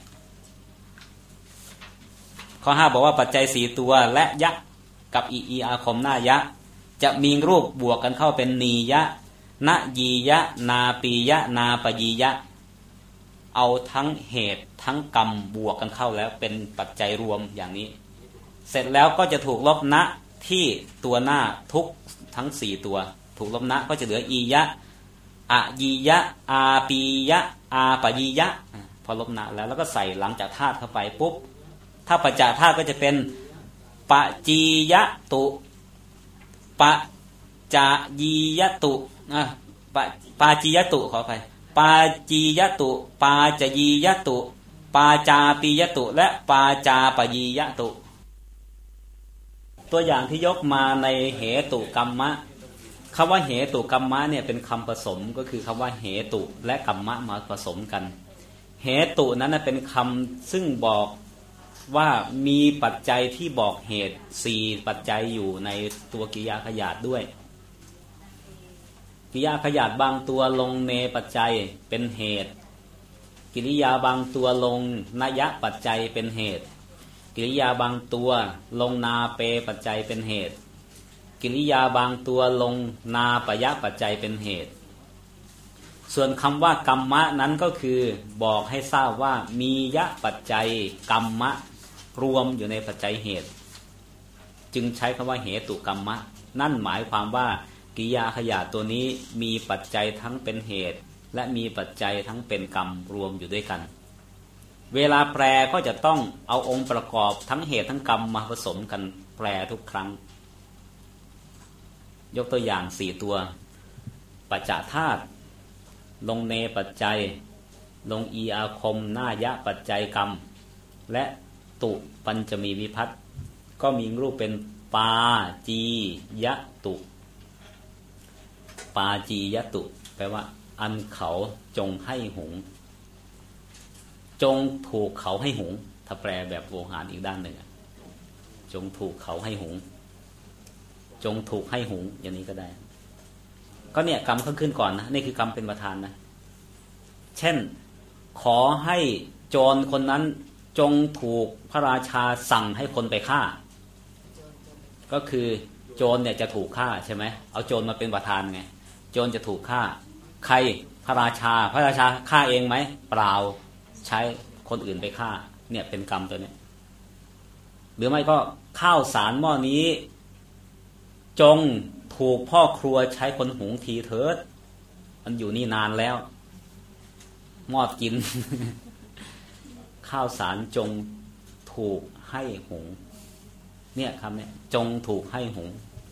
ข้อ5บอกว่าปัจจัย4ตัวและยะกับอีอาคมหน้ายะจะมีรูปบวกกันเข้าเป็นนียะนะยียะนาปียะนาปยียะเอาทั้งเหตุทั้งกรรมบวกกันเข้าแล้วเป็นปัจจัยรวมอย่างนี้เสร็จแล้วก็จะถูกลบนะที่ตัวหน้าทุกทั้ง4ตัวถูกลบนะก็จะเหลืออียะอะยียะอาปียะอาปยียะพอลบนะแล้วก็ใส่หลังจากธาตุเข้าไปปุ๊บถ้าปัจจธาตุก็จะเป็นปะจียะตุปะจายียะตุปาจียะตุขออภัยปาจียะตุปาจยียะตุปาจาปียะตุและปาจาปยียะตุตัวอย่างที่ยกมาในเหตุกรรมะคำว่าเหตุกรรมะเนี่ยเป็นคำผสมก็คือคำว่าเหตุและกรรมะมาผสมกันเหตุนั้นเป็นคำซึ่งบอกว่ามีปัจจัยที่บอกเหตุ4ปัจจัยอยู่ในตัวกิริยาขยาดด้วยกิริยาขยาดบางตัวลงเนปัจจัยเป็นเหตุกิริยาบางตัวลงนยะปัจจัยเป็นเหตุกิริยาบางตัวลงนาเปปัจจัยเป็นเหตุกิริยาบางตัวลงนาปยะปัจจัยเป็นเหตุส่วนคำว่ากรรมะนั้นก็คือบอกให้ทราบว่ามียะปัจจัยกรรมะรวมอยู่ในปัจจัยเหตุจึงใช้คำว่าเหตุกรรมะนั่นหมายความว่ากิริยาขยาดตัวนี้มีปัจจัยทั้งเป็นเหตุและมีปัจจัยทั้งเป็นกรรมรวมอยู่ด้วยกันเวลาแปลก็จะต้องเอาองค์ประกอบทั้งเหตุทั้งกรรมมาผสมกันแปลทุกครั้งยกตัวอย่าง4ตัวปัจจธาตุลงเนปัจจัยลงอีอาคมหน้ายะปัจจัยกรรมและตุปัญจมีวิภัตก็มีรูปเป็นปาจียะตุปาจียะตุแปลว่าอันเขาจงให้หุงจงถูกเขาให้หุงถ้าแปลแบบโวหารอีกด้านหนึ่งจงถูกเขาให้หุงจงถูกให้หุงอย่างนี้ก็ได้ก็เนี่ยกรรมขึ้นก่อนนะนี่คือกรรมเป็นประธานนะเช่นขอให้โจรคนนั้นจงถูกพระราชาสั่งให้คนไปฆ่าก็คือโจรเนี่ยจะถูกฆ่าใช่ไหมเอาโจรมาเป็นประธานไงโจรจะถูกฆ่าใครพระราชาฆ่าเองไหมเปล่าใช้คนอื่นไปฆ่าเนี่ยเป็นกรรมตัวนี้หรือไม่ก็ข้าวสารหม้อนี้จงถูกพ่อครัวใช้คนหุงทีเถิดมันอยู่นี่นานแล้วมอดกิน ข้าวสารจงถูกให้หุงเนี่ยคำนี้จงถูกให้หุง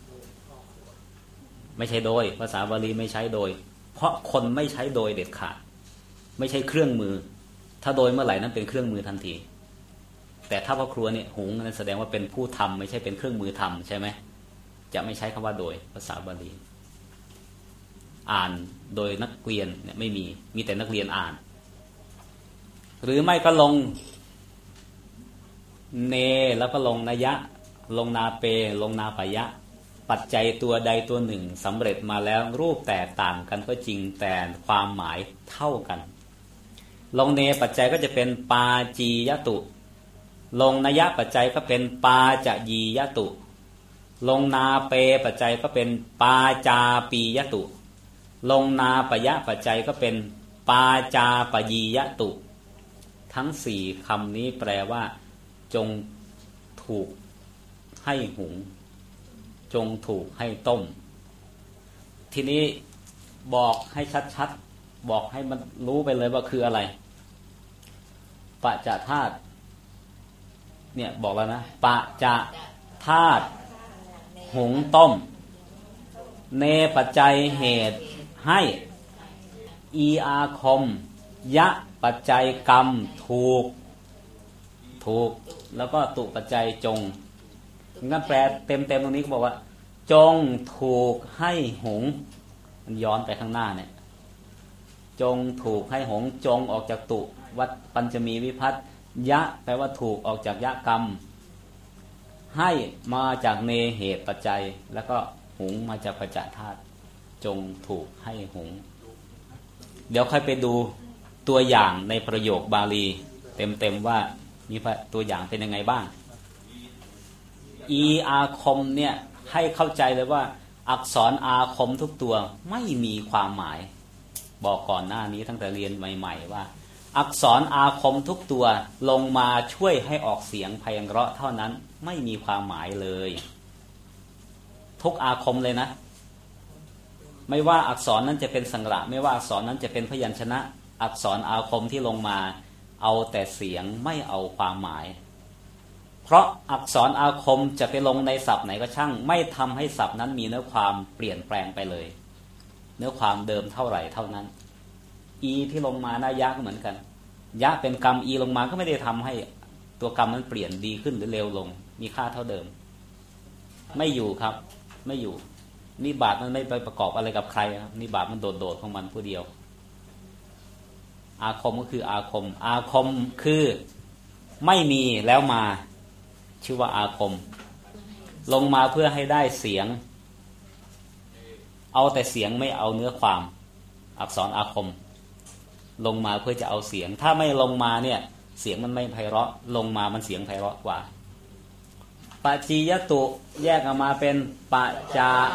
ไม่ใช่โดยภาษาบาลีไม่ใช้โดยเพราะคนไม่ใช้โดยเด็ดขาดไม่ใช่เครื่องมือถ้าโดยเมื่อไหร่นั้นเป็นเครื่องมือทันทีแต่ถ้าพ่อครัวเนี่ยหุงนั้นแสดงว่าเป็นผู้ทำไม่ใช่เป็นเครื่องมือทำใช่ไหมจะไม่ใช้คำว่าโดยภาษาบาลีอ่านโดยนักเรียนเนี่ยไม่มีแต่นักเรียนอ่านหรือไม่ก็ลงเนแล้วก็ลงนยะลงนาเปลงนาปยะปัจจัยตัวใดตัวหนึ่งสำเร็จมาแล้วรูปแตกต่างกันก็จริงแต่ความหมายเท่ากันลงเนปัจจัยก็จะเป็นปาจียตุลงนยะปัจจัยก็เป็นปาจยียตุลงนาเปปัจจัยก็เป็นปาจาปียตุลงนาปยะปัจจัยก็เป็นปาจาปยียตุทั้งสี่คำนี้แปลว่าจงถูกให้หุงจงถูกให้ต้มทีนี้บอกให้ชัดๆบอกให้มันรู้ไปเลยว่าคืออะไรปะจธาตุเนี่ยบอกแล้วนะปะจธาตุหุงต้มเนปัจจัยเหตุให้อีอาคมยะปัจจัยกรรมถูกแล้วก็ตุปัจจัยจงงั้นแปลเต็มตรงนี้ก็บอกว่าจงถูกให้หุงมันย้อนไปข้างหน้าเนี่ยจงถูกให้หุงจงออกจากตุวัดปัญจมีวิภัตยะแปลว่าถูกออกจากยะกรรมให้มาจากเนเหตุปัจจัยแล้วก็หุงมาจากปัจจธาตุจงถูกให้หุงเดี๋ยวค่อยไปดูตัวอย่างในประโยคบาลีเต็มว่ามีตัวอย่างเป็นยังไงบ้างอีอาคมเนี่ยให้เข้าใจเลยว่าอักษรอาคมทุกตัวไม่มีความหมายบอกก่อนหน้านี้ตั้งแต่เรียนใหม่ๆว่าอักษรอาคมทุกตัวลงมาช่วยให้ออกเสียงไพเราะเท่านั้นไม่มีความหมายเลยทุกอาคมเลยนะไม่ว่าอักษรนั้นจะเป็นสังระไม่ว่าอักษรนั้นจะเป็นพยัญชนะอักษรอาคมที่ลงมาเอาแต่เสียงไม่เอาความหมายเพราะอักษรอาคมจะไปลงในศัพท์ไหนก็ช่างไม่ทำให้ศัพท์นั้นมีเนื้อความเปลี่ยนแปลงไปเลยเนื้อความเดิมเท่าไหร่เท่านั้นอีที่ลงมานะยะก็เหมือนกันยะเป็นกรรมอีลงมาก็ไม่ได้ทำให้ตัวกรรมนั้นเปลี่ยนดีขึ้นหรือเลวลงมีค่าเท่าเดิมไม่อยู่ครับไม่อยู่นิบาตมันไม่ไปประกอบอะไรกับใครครับนิบาตมันโดดของมันผู้เดียวอาคมก็คืออาคมอาคมคือไม่มีแล้วมาชื่อว่าอาคมลงมาเพื่อให้ได้เสียงเอาแต่เสียงไม่เอาเนื้อความอักษรอาคมลงมาเพื่อจะเอาเสียงถ้าไม่ลงมาเนี่ยเสียงมันไม่ไพเราะลงมามันเสียงไพเราะกว่าปัจจียตุแยกออกมาเป็นปัจจา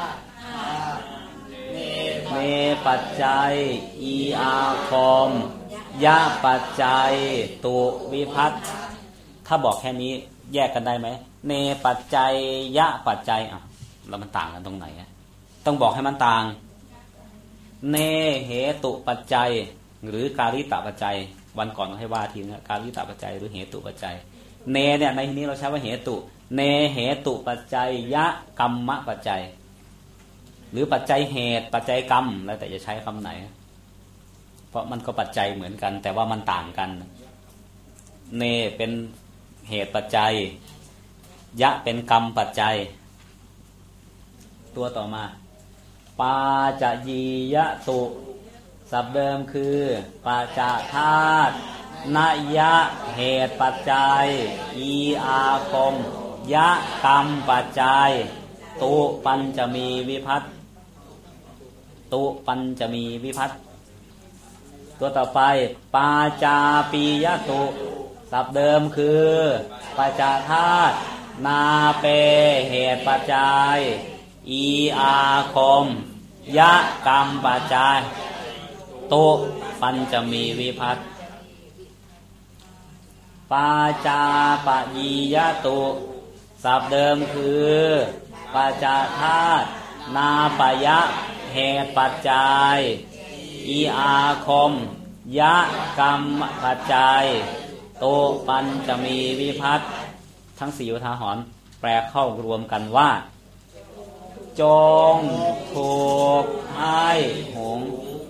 เนปัจจัยอีอาคมยะปัจจัยตุวิภัตถ้าบอกแค่นี้แยกกันได้ไหมเนปัจจัยยะปัจจัยแล้วมันต่างกันตรงไหนต้องบอกให้มันต่างเนเหตุปัจจัยหรือการิตปัจจัยวันก่อนให้ว่าทีนะการิตปัจจัยหรือเหตุปัจจัยเนเนี่ยในที่นี้เราใช้ว่าเหตุเนเหตุปัจจัยยะกรรมปัจจัยหรือปัจจัยเหตุปัจจัยกรรมแล้วแต่จะใช้คำไหนเพราะมันก็ปัจจัยเหมือนกันแต่ว่ามันต่างกันเนเป็นเหตุปัจจัยยะเป็นกรรมปัจจัยตัวต่อมาปาจยียตุศัพท์เดิมคือปาจธาตุนะยะเหตุปัจจัยอีอาคมยะกรรมปัจจัยตุปัญจมีวิภัตตุปัญจมีวิภัตตัวต่อไปปาจาปียตุศัพท์เดิมคือปัจจธาตุนาเปเหตุปัจจัยอีอาคมยะกรรมปัจจัยตุปัญจมีวิภัตปาจาปยียตุศัพท์เดิมคือปัจจธาตุนาปยะเหตุปัจจัยอีอาคมยะกรรมปัจจัยโตปัญจมีวิภัตทั้ง4อุทาหรณ์แปลเข้ารวมกันว่าจงถูกให้หง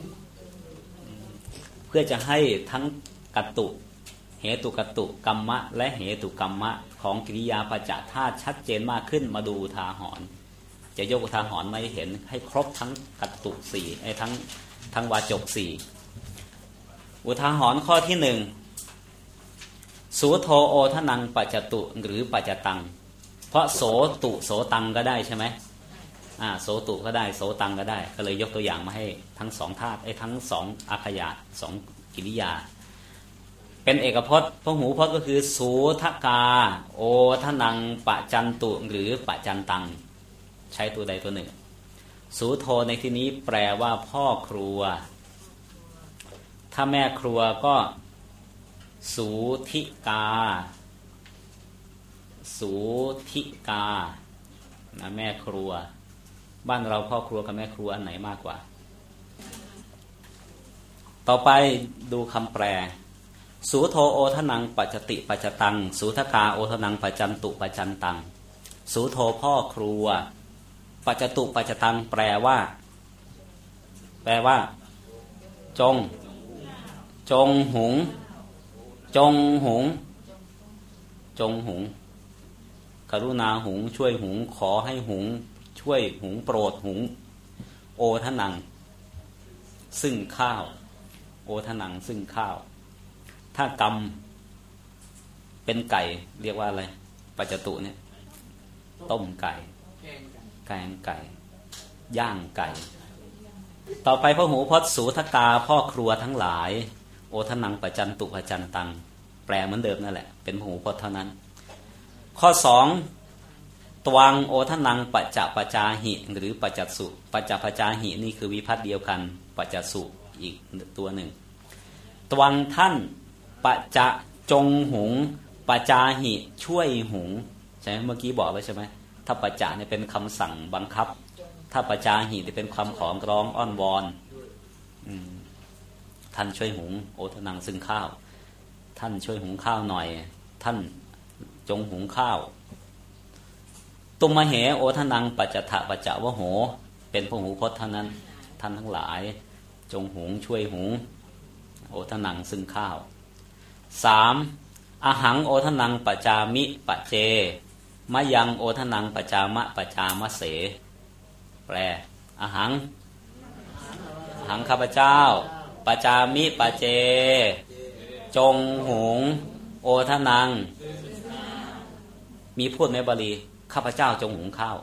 เพื่อจะให้ทั้งกัตตุเหตุกัตตุกัมมะและเหตุกัมมะของกิริยาปัจจธาตุชัดเจนมากขึ้นมาดูอุทาหรณ์จะยกอุทาหรณ์มาให้เห็นให้ครบทั้งกัตตุ4ทั้งวาจก4อุทาหรณ์ข้อที่1สูโทโอทนังปัจจตุหรือปัจจตังเพราะโสตุโสตังก็ได้ใช่ไหมโสตุก็ได้โสตังก็ได้ก็เลยยกตัวอย่างมาให้ทั้ง2ธาตุทั้ง2อาขยา2กิริยาเป็นเอกพจน์พหูพจน์ก็คือสูทกาโอทนังปัจจันตุหรือปัจจันตังใช้ตัวใดตัวหนึ่งสูโทในที่นี้แปลว่าพ่อครัวถ้าแม่ครัวก็สูทิกาสูทิกานะแม่ครัวบ้านเราพ่อครัวกับแม่ครัวอันไหนมากกว่าต่อไปดูคำแปลสูโทโอทนังปัจจติปัจจตังสูทกาโอทนังปัจจันตุปัจจันตังสูโทพ่อครัวปัจจตุปัจจตังแปลว่าจงหุงจงหุงกรุณาหุงช่วยหุงขอให้หุงช่วยหุงโปรดหุงโอทนังซึ่งข้าวโอทนังซึ่งข้าวถ้ากรรมเป็นไก่เรียกว่าอะไรปัจจตุเนี่ยต้มไก่แกงไก่ย่างไก่ต่อไปพหูพจน์สูทกาพ่อครัวทั้งหลายโอทนังปัจจันตุปัจจันตังแปลเหมือนเดิมนั่นแหละเป็นพหูพจน์เท่านั้นข้อ2ตวังโอทนังปัจจปจาหิหรือปัจจัสสุปัจจปจาหินี่คือวิภัตเดียวกันปัจจัสสุอีกตัวหนึ่งตวังท่านปัจจะจงหุงปัจจาหิช่วยหุงใช่ไหมเมื่อกี้บอกไว้ใช่ไหมถ้าปัจจะเนี่ยเป็นคำสั่งบังคับถ้าปัจจาหิจะเป็นคำขอร้องอ้อนวอนท่านช่วยหุงโอทนังซึ่งข้าวท่านช่วยหุงข้าวหน่อยท่านจงหุงข้าวตุมเหโอทนังปัจจถะปัจจวโหเป็นพหูพจน์เท่านั้นท่านทั้งหลายจงหุงช่วยหุงโอทนังซึ่งข้าว3อหังโอทนังปัจจามิปัจเจมะยังโอทนังปัจจามะปัจจามะเสแปลอหังข้าพเจ้าปัจจามิปัจเจจงหุงโอทนังมีพูดในบาลีข้าพเจ้าจงหุงข้าว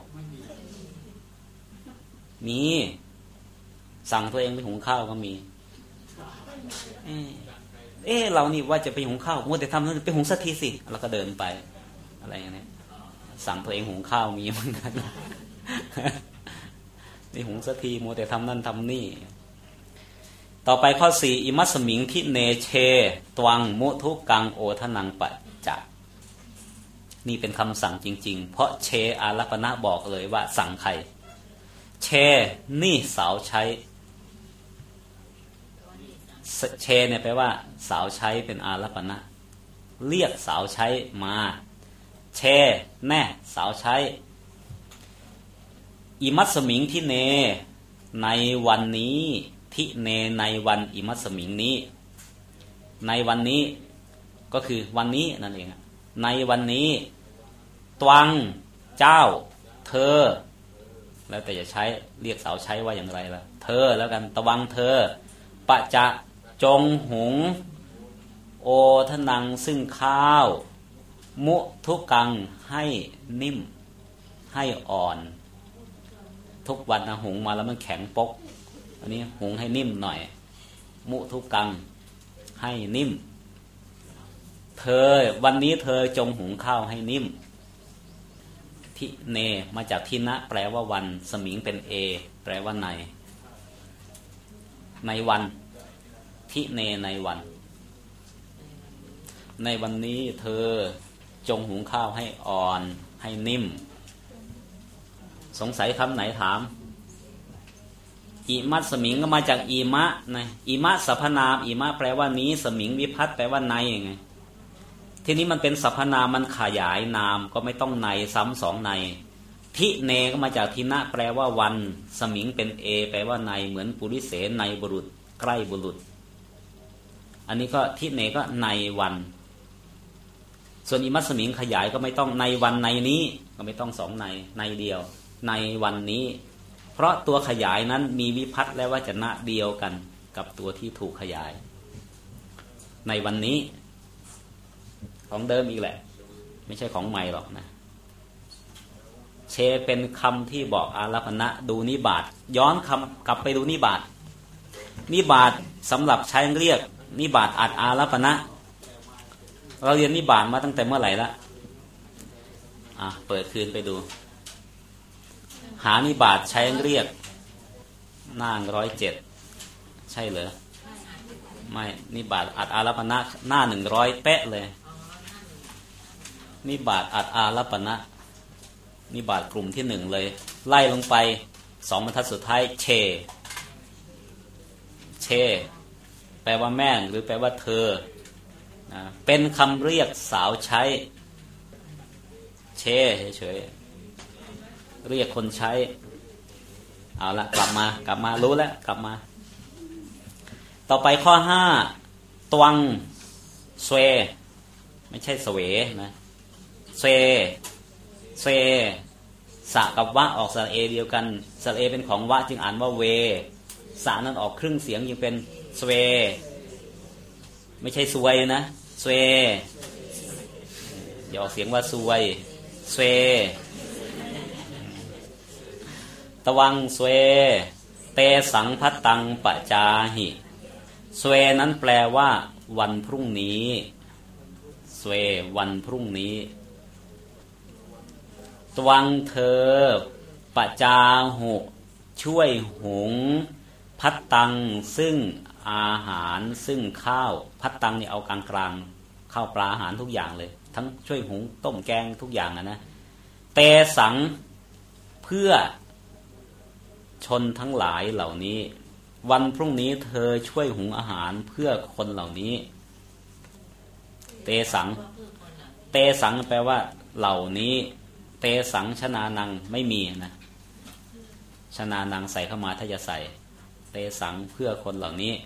มีสั่งตัวเองไปหุงข้าวก็มีเรานี่ว่าจะไปหุงข้าวมัวแต่ทำนั่นไปหุงสักทีสิแล้วก็เดินไปอะไรอย่างนี้สั่งตัวเองหุงข้าวมีเหมือนกันนี่หุงสักทีมัวแต่ทำนั่นทำนี่ต่อไปข้อ4อิมัสมิงทิเนเชตวังมุทุกังโอทนังปัจจะนี่เป็นคำสั่งจริงๆเพราะเชอารัปณะบอกเลยว่าสั่งใครเชนี่สาวใช้เชเนี่ยแปลว่าสาวใช้เป็นอารัปณะเรียกสาวใช้มาเชแน่สาวใช้อิมัสมิงทิเนในวันนี้ทิเนในวันอิมัสมิงนี้ในวันนี้ก็คือวันนี้นั่นเองในวันนี้ตวังเจ้าเธอแล้วแต่จะใช้เรียกสาวใช้ว่าอย่างไรล่ะเธอแล้วกันตวังเธอปัจจะจงหุงโอโอทนังซึ่งข้าวมุทุกังให้นิ่มให้อ่อนทุกวันนะหุงมาแล้วมันแข็งปกอันนี้หุงให้นิ่มหน่อยมุทุกังให้นิ่มเธอวันนี้เธอจงหุงข้าวให้นิ่มทิเนมาจากทินะแปลว่าวันสมิงเป็นเอแปลว่าในวันทิเนในวันในวันนี้เธอจงหุงข้าวให้อ่อนให้นิ่มสงสัยคำไหนถามอิมัตสมิงก็มาจากอิมะนะอิมะสรรพนามอิมะแปลว่านี้สมิงวิภัตแปลว่าในไงทีนี้มันเป็นสรรพนามมันขยายนามก็ไม่ต้องในซ้ำสองในทิเนก็มาจากทินะแปลว่าวันสมิงเป็นเอแปลว่าในเหมือนปุริเสในบุรุษใกล้บุรุษอันนี้ก็ทิเนก็ในวันส่วนอิมัตสมิงขยายก็ไม่ต้องในวันในนี้ก็ไม่ต้องสองในเดียวในวันนี้เพราะตัวขยายนั้นมีวิภัตและวจนะเดียวกันกับตัวที่ถูกขยายในวันนี้ของเดิมอีกแหละไม่ใช่ของใหม่หรอกนะเชเป็นคำที่บอกอารัปณะดูนิบาตย้อนคำกลับไปดูนิบาตนิบาตสำหรับใช้เรียกนิบาตอัดอารัปณะเราเรียนนิบาตมาตั้งแต่เมื่อไหร่ละเปิดคืนไปดูหานิบาตใช้เรียกหน้า107ใช่เหรอไม่นิบาตอัดอารัปณะหน้า100เป๊ะเลยนิบาตอัดอารัปณะนิบาตกลุ่มที่1เลยไล่ลงไป2บรรทัดสุดท้ายเชแปลว่าแม่หรือแปลว่าเธอเป็นคำเรียกสาวใช้เฉยเรียกคนใช้เอาละกลับมารู้แล้วกลับมาต่อไปข้อ5ตวังเสวไม่ใช่เสวนะเสสะกับวะออกสระเอเดียวกันสระเอเป็นของวะจึงอ่านว่าเวสะนั้นออกครึ่งเสียงยังเป็นเสวไม่ใช่สวยนะเสวอย่าออกเสียงว่าสวยเสวตวังเสวเตสังพัตตังปจาหิเสวนั้นแปลว่าวันพรุ่งนี้เสววันพรุ่งนี้ตวังเธอปจาหุช่วยหุงพัตตังซึ่งอาหารซึ่งข้าวพัตตังนี่เอากลางข้าวปลาอาหารทุกอย่างเลยทั้งช่วยหุงต้มแกงทุกอย่างนะเตสังเพื่อชนทั้งหลายเหล่านี้วันพรุ่งนี้เธอช่วยหุงอาหารเพื่อคนเหล่านี้เตสังแปลว่าเหล่านี้เตสังชนานังไม่มีนะชนานังใส่เข้ามาถ้าจะใส่เตสังเพื่อคนเหล่านี้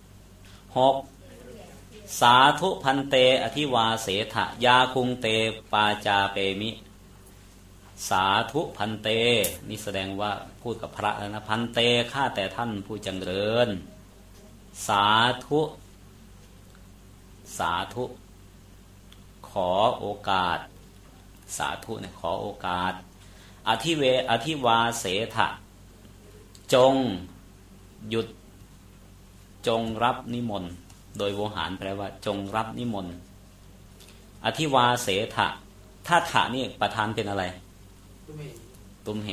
6สาธุพันเตอธิวาเสถะยาคุงเตปาจาเปมิสาธุพันเตนี่แสดงว่าพูดกับพระแล้วนะพันเตข้าแต่ท่านผู้เจริญสาธุขอโอกาสสาธุเนี่ยขอโอกาสอธิวาเสถะจงหยุดจงรับนิมนต์โดยโวหารแปลว่าจงรับนิมนต์อธิวาเสถะถ้าถะนี่ประธานเป็นอะไรตุมเห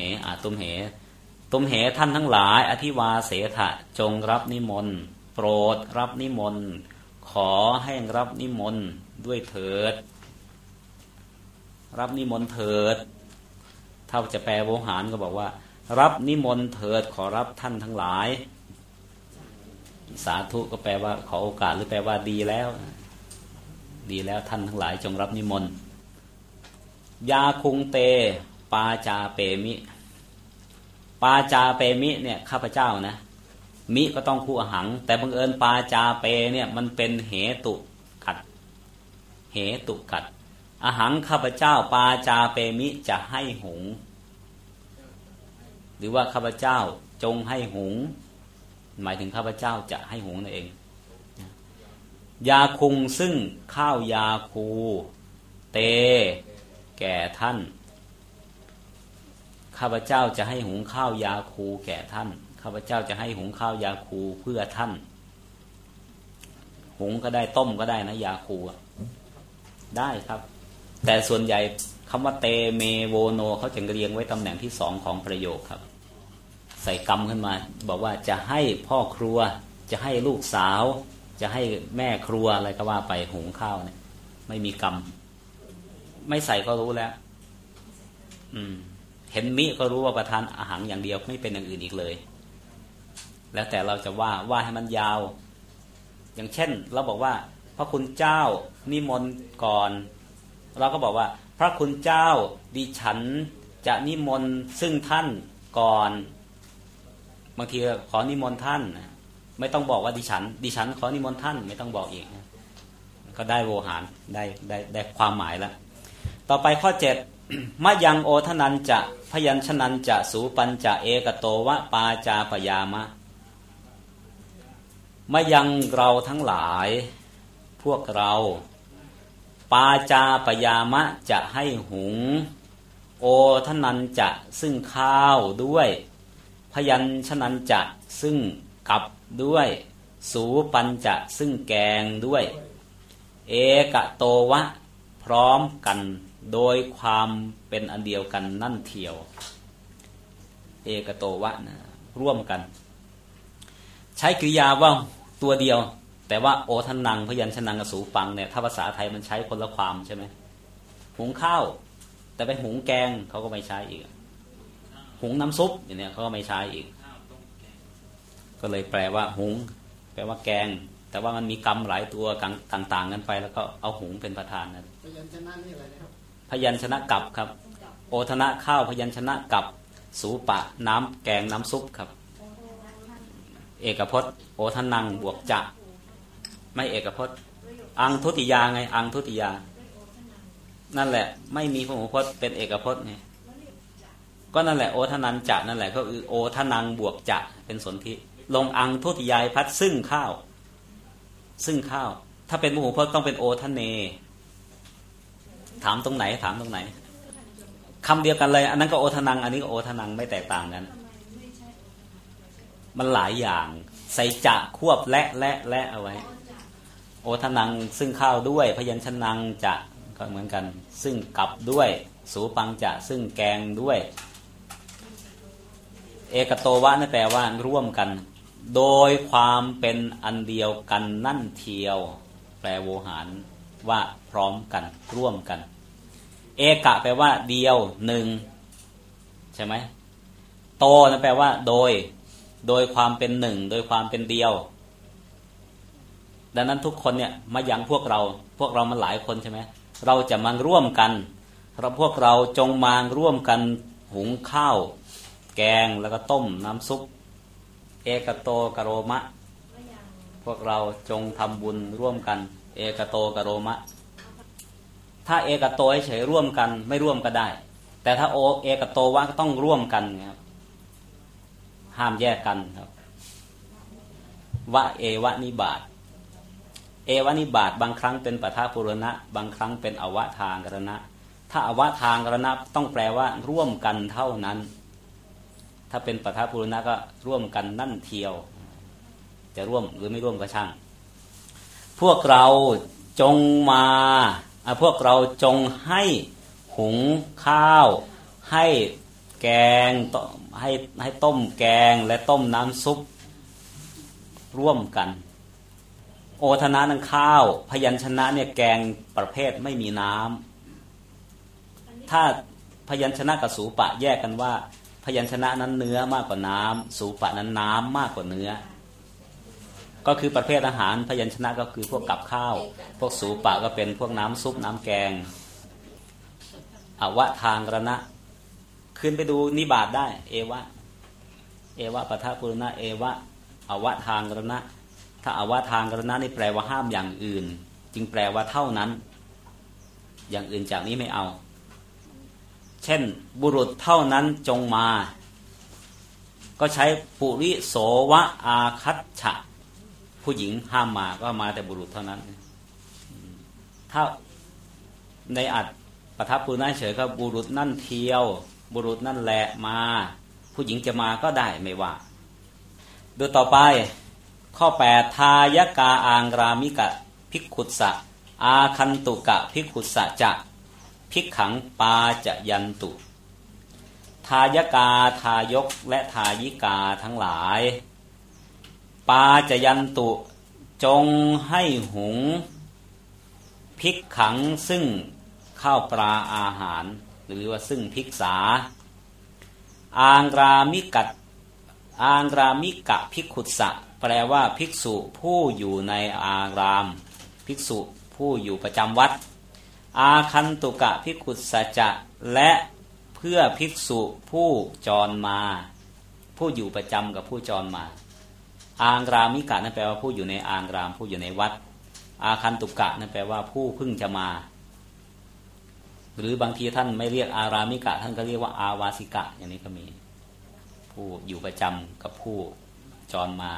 ท่านทั้งหลายอธิวาเสถะจงรับนิมนต์โปรดรับนิมนต์ขอให้รับนิมนต์ด้วยเถิดรับนิมนต์เถิดถ้าจะแปลโวหารก็บอกว่ารับนิมนต์เถิดขอรับท่านทั้งหลายสาธุก็แปลว่าขอโอกาสหรือแปลว่าดีแล้วท่านทั้งหลายจงรับนิมนต์ยาคุงเตปาจาเปมิเนี่ยข้าพเจ้านะมิก็ต้องคู่อหังแต่บังเอิญปาจาเปเนี่ยมันเป็นเหตุขัดอหังข้าพเจ้าปาจาเปมิจะให้หุงหรือว่าข้าพเจ้าจงให้หุงหมายถึงข้าพเจ้าจะให้หุงนั่นเองยาคุงซึ่งข้าวยาคูเตแก่ท่านข้าพเจ้าจะให้หุงข้าวยาคูแก่ท่านข้าพเจ้าจะให้หุงข้าวยาคูเพื่อท่านหุงก็ได้ต้มก็ได้นะยาคูได้ครับแต่ส่วนใหญ่คำว่าเตเมโวโนเขาจะเรียงไว้ตำแหน่งที่สองของประโยคครับใส่กรรมขึ้นมาบอกว่าจะให้พ่อครัวจะให้ลูกสาวจะให้แม่ครัวอะไรก็ว่าไปหุงข้าวเนี่ยไม่มีกรรมไม่ใส่ก็รู้แล้วเห็นมิก็รู้ว่าประทานอาหารอย่างเดียวไม่เป็นอย่างอื่นอีกเลยแล้วแต่เราจะว่าให้มันยาวอย่างเช่นเราบอกว่าพระคุณเจ้านิมนต์ก่อนเราก็บอกว่าพระคุณเจ้าดิฉันจะนิมนต์ซึ่งท่านก่อนบางทีขอนิมนต์ท่านไม่ต้องบอกว่าดิฉันขอนิมนต์ท่านไม่ต้องบอกอีกก็ได้โวหารได้ความหมายแล้วต่อไปข้อ7มะยังโอทนันจะพยัญชนันจะสูปัญจะเอกโตวะปาจาปยามะมะยังเราทั้งหลายพวกเราปาจาปยามะจะให้หุงโอทนันจะซึ่งข้าวด้วยพยัญชนันจะซึ่งกับด้วยสูปัญจะซึ่งแกงด้วยเอกโตวะพร้อมกันโดยความเป็นอันเดียวกันนั่นเทียวเอกโตวะนะร่วมกันใช้กริยาว่าตัวเดียวแต่ว่าโอทนังพยัญชนะกับสูปังเนี่ยถ้าภาษาไทยมันใช้คนละความใช่ไหมหุงข้าวแต่ไปหุงแกงเขาก็ไม่ใช้อีกหุงน้ำซุปอย่างเนี้ยเขาก็ไม่ใช้อีกก็เลยแปลว่าหุงแปลว่าแกงแต่ว่ามันมีกรรมหลายตัวต่างๆกันไปแล้วก็เอาหุงเป็นประธานนะพยัญชนะนี่อะไรนะครับพยัญชนะกับครับโอทนะข้าวพยัญชนะกับสูปะน้ำแกงน้ำซุปครับเอกพจน์โอทนังบวกจะไม่เอกพจน์อังทุติยาไงอังทุติยานั่นแหละไม่มีพหูพจน์เป็นเอกพจน์ไงก็นั่นแหละโอทนันจะนั่นแหละก็คือโอทนังบวกจะเป็นสนธิลงอังทุติยายพัดซึ่งข้าวถ้าเป็นพหูพจน์ต้องเป็นโอทเนถามตรงไหนคำเดียวกันเลยอันนั้นก็โอทนังอันนี้ก็โอทนังไม่แตกต่างกันมันหลายอย่างใส่จะควบและเอาไว้โอทนังซึ่งข้าวด้วยพยัญชนะจะก็เหมือนกันซึ่งกับด้วยสูปังจะซึ่งแกงด้วยเอกโตวะนั่นแปลว่าร่วมกันโดยความเป็นอันเดียวกันนั่นเทียวแปลโวหารว่าพร้อมกันร่วมกันเอกะแปลว่าเดียวหนึ่งใช่ไหมโตนั่นแปลว่าโดยความเป็นหนึ่งโดยความเป็นเดียวดังนั้นทุกคนเนี่ยมายังพวกเรามันหลายคนใช่ไหมเราจะมาร่วมกันพวกเราจงมาร่วมกันหุงข้าวแกงแล้วก็ต้มน้ำซุปเอกโตกโรมะพวกเราจงทำบุญร่วมกันเอกโตกโรมะถ้าเอกโตเฉยร่วมกันไม่ร่วมก็ได้แต่ถ้าเอกโตวะก็ต้องร่วมกันครับห้ามแยกกันครับวะเอวะนิบาตเอวะนิบาตบางครั้งเป็นปทาปุรณะบางครั้งเป็นอวทางกรณะถ้าอวทางกรณะต้องแปลว่าร่วมกันเท่านั้นถ้าเป็นปทาปุรณะก็ร่วมกันนั่นเทียวจะร่วมหรือไม่ร่วมก็ช่างพวกเราจงมาพวกเราจงให้หุงข้าวให้แกงให้ต้มแกงและต้มน้ำซุปร่วมกันโอทนะนั่นข้าวพยัญชนะเนี่ยแกงประเภทไม่มีน้ำถ้าพยัญชนะกับสูปะแยกกันว่าพยัญชนะนั้นเนื้อมากกว่าน้ำสูปะนั้นน้ำมากกว่าเนื้อก็คือประเภทอาหารพยัญชนะก็คือพวกกับข้าวพวกสูปะก็เป็นพวกน้ำซุปน้ำแกงอวทางกรณะขึ้นไปดูนิบาตได้เอวะปทาปุรณะเอวะอวทางกรณะถ้าอวทางกรณะนี่แปลว่าห้ามอย่างอื่นจึงแปลว่าเท่านั้นอย่างอื่นจากนี้ไม่เอาเช่นบุรุษเท่านั้นจงมาก็ใช้ปุริโสวะอาคัตฉะผู้หญิงห้ามมาก็มาแต่บุรุษเท่านั้นถ้าในอัดประทับปูนั่นเฉยก็บุรุษนั่นเที่ยวบุรุษนั่นแหละมาผู้หญิงจะมาก็ได้ไม่ว่าดูต่อไปข้อ8ทายกาอังรามิกะภิกขุสสะอาคันตุกะภิกขุสสะจะภิกขังปาจะยันตุทายกาทายกและทายิกาทั้งหลายปาจะยันตุจงให้หุงภิกขังซึ่งข้าวปลาอาหารหรือว่าซึ่งภิกษาอังรามิกะภิกขุสสะแปลว่าภิกษุผู้อยู่ในอารามภิกษุผู้อยู่ประจำวัดอาคันตุกะภิกขุสสะจะและเพื่อภิกษุผู้จรมาผู้อยู่ประจำกับผู้จรมาอังรามิกะนั่นแปลว่าผู้อยู่ในอารามผู้อยู่ในวัดอาคันตุกะนั่นแปลว่าผู้เพิ่งจะมาหรือบางทีท่านไม่เรียกอารามิกะท่านก็เรียกว่าอาวาสิกะอย่างนี้ก็มีผู้อยู่ประจำกับผู้จรมา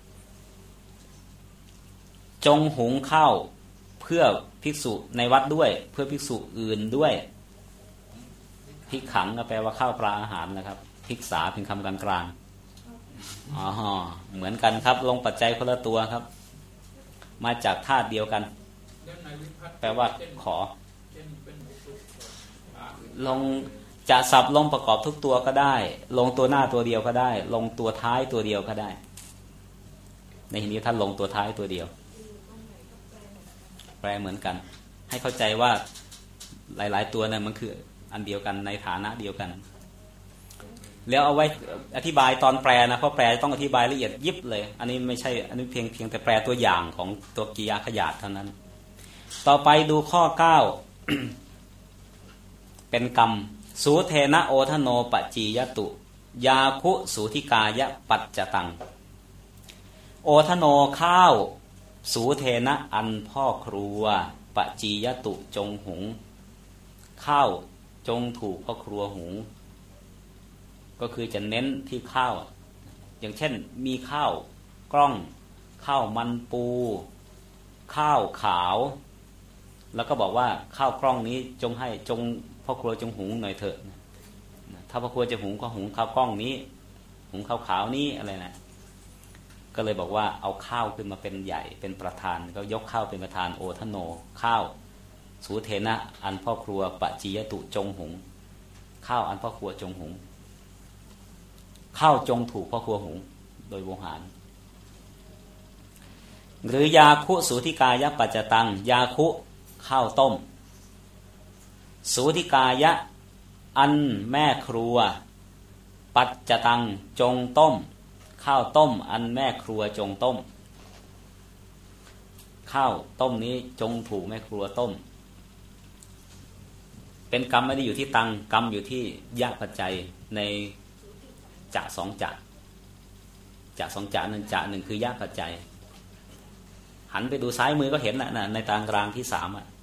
จงหุงข้าวเพื่อภิกษุในวัดด้วยเพื่อภิกษุอื่นด้วยภิกขังก็แปลว่าข้าวปลาอาหารนะครับภิกษาเป็นคำกลางๆอ๋อเหมือนกันครับลงปัจจัยคนละตัวครับมาจากธาตุเดียวกันแปลว่าขอลงจะสับลงประกอบทุกตัวก็ได้ลงตัวหน้าตัวเดียวก็ได้ลงตัวท้ายตัวเดียวก็ได้ในที่นี้ท่านลงตัวท้ายตัวเดียวแปลเหมือนกันให้เข้าใจว่าหลายๆตัวเนี่ยมันคืออันเดียวกันในฐานะเดียวกันแล้วเอาไว้อธิบายตอนแปลนะเพราะแปลต้องอธิบายละเอียดยิบเลยอันนี้ไม่ใช่อันนี้เพียงแต่แปลตัวอย่างของตัวกิริยาขยาดเท่านั้นต่อไปดูข้อ9 เป็นกรรมสูเทนะโอทโนปจียตุยาคุสูธิกายะปัจจตังโอทโนข้าวสูเทนะอันพ่อครัวปจียตุจงหุงข้าวจงถูกพ่อครัวหุงก็คือจะเน้นที่ข้าวอย่างเช่นมีข้าวกล้องข้าวมันปูข้าวขาวแล้วก็บอกว่าข้าวกล้องนี้จงให้จงพ่อครัวจงหุงหน่อยเถอะถ้าพ่อครัวจะหุงก็หุงข้าวกล้องนี้หุงข้าวขาวนี้อะไรนะก็เลยบอกว่าเอาข้าวขึ้นมาเป็นใหญ่เป็นประธานก็ยกข้าวเป็นประธานโอทโนข้าวสูเทนะอันพ่อครัวปจียตุจงหุงข้าวอันพ่อครัวจงหุงข้าวจงถูกพ่อครัวหุงโดยโวหารหรือยาคุสูธิกายะปัจจตังยาคุข้าวต้มสูธิกายะอันแม่ครัวปัจจตังจงต้มข้าวต้มอันแม่ครัวจงต้มข้าวต้มนี้จงถูกแม่ครัวต้มเป็นกรรมไม่ได้อยู่ที่ตังกรรมอยู่ที่ยะปัจจัยในจะสองจะสองจะหนึ่งจะหนึ่งคือยะปัจจัยหันไปดูซ้ายมือก็เห็นแล้วนะในตารางกลางที่3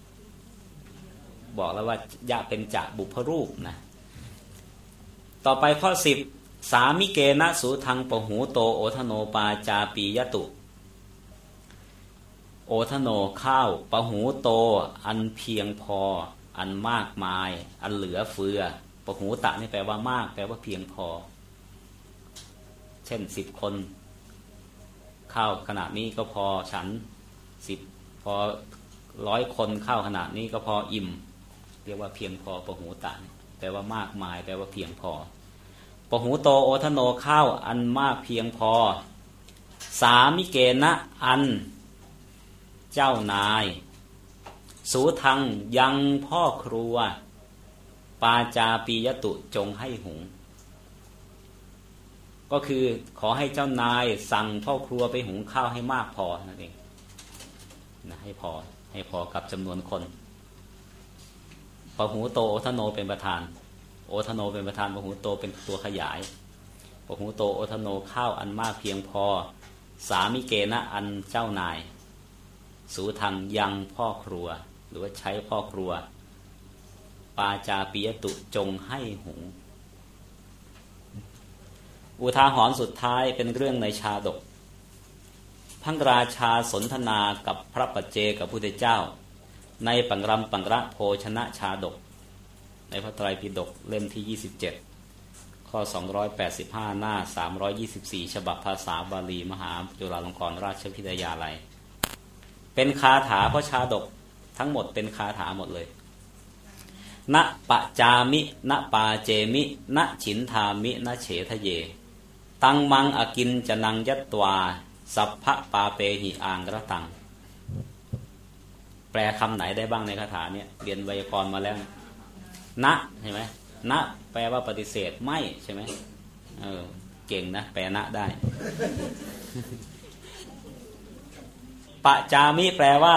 บอกแล้วว่ายะเป็นจะบุพรูปนะต่อไปข้อ10สามิเกนะสูทังปหูโตโอทโนปาจาปียตุโอทโนข้าวปหูโตอันเพียงพออันมากมายอันเหลือเฟือปหูตะนี่แปลว่ามากแปลว่าเพียงพอเช่น10 คนข้าวขนาดนี้ก็พอฉัน10พอ100 คนข้าวขนาดนี้ก็พออิ่มเรียกว่าเพียงพอปหูตะแปลว่ามากมายแปลว่าเพียงพอปหูโตโอทโนข้าวอันมากเพียงพอสามิเกนะอันเจ้านายสูทังยังพ่อครัวปาจาปียตุจงให้หุงก็คือขอให้เจ้านายสั่งพ่อครัวไปหุงข้าวให้มากพอนั่นเองนะให้พอกับจำนวนคนปหูโตโอทโนเป็นประธานโอทโนเป็นประธานปหูโตเป็นตัวขยายปหูโตโอทโนข้าวอันมากเพียงพอสามิเกนะอันเจ้านายสูทังยังพ่อครัวหรือว่าใช้พ่อครัวปาจาปิยตุจงให้หุงอุทาหรณ์สุดท้ายเป็นเรื่องในชาดกพระราชาสนทนากับพระปัจเจกพุทธเจ้าในปังรำปังระโภชนะชาดกในพระไตรปิฎกเล่มที่27ข้อ285หน้า324ฉบับภาษาบาลีมหาจุฬาลงกรณราชวิทยาลัยเป็นคาถาพระชาดกทั้งหมดเป็นคาถาหมดเลยณปะจามิณปาเจมิณฉินทามิณเฉทเยตังมังอกินจนังยัตวาสัพพะปาเปหิอ่างกระตังแปลคำไหนได้บ้างในคาถาเนี่ยเรียนไวยากรณ์มาแล้วณใช่ไหมณแปลว่าปฏิเสธไม่ใช่ไหมเก่งนะแปลณได้ ปะจามิแปลว่า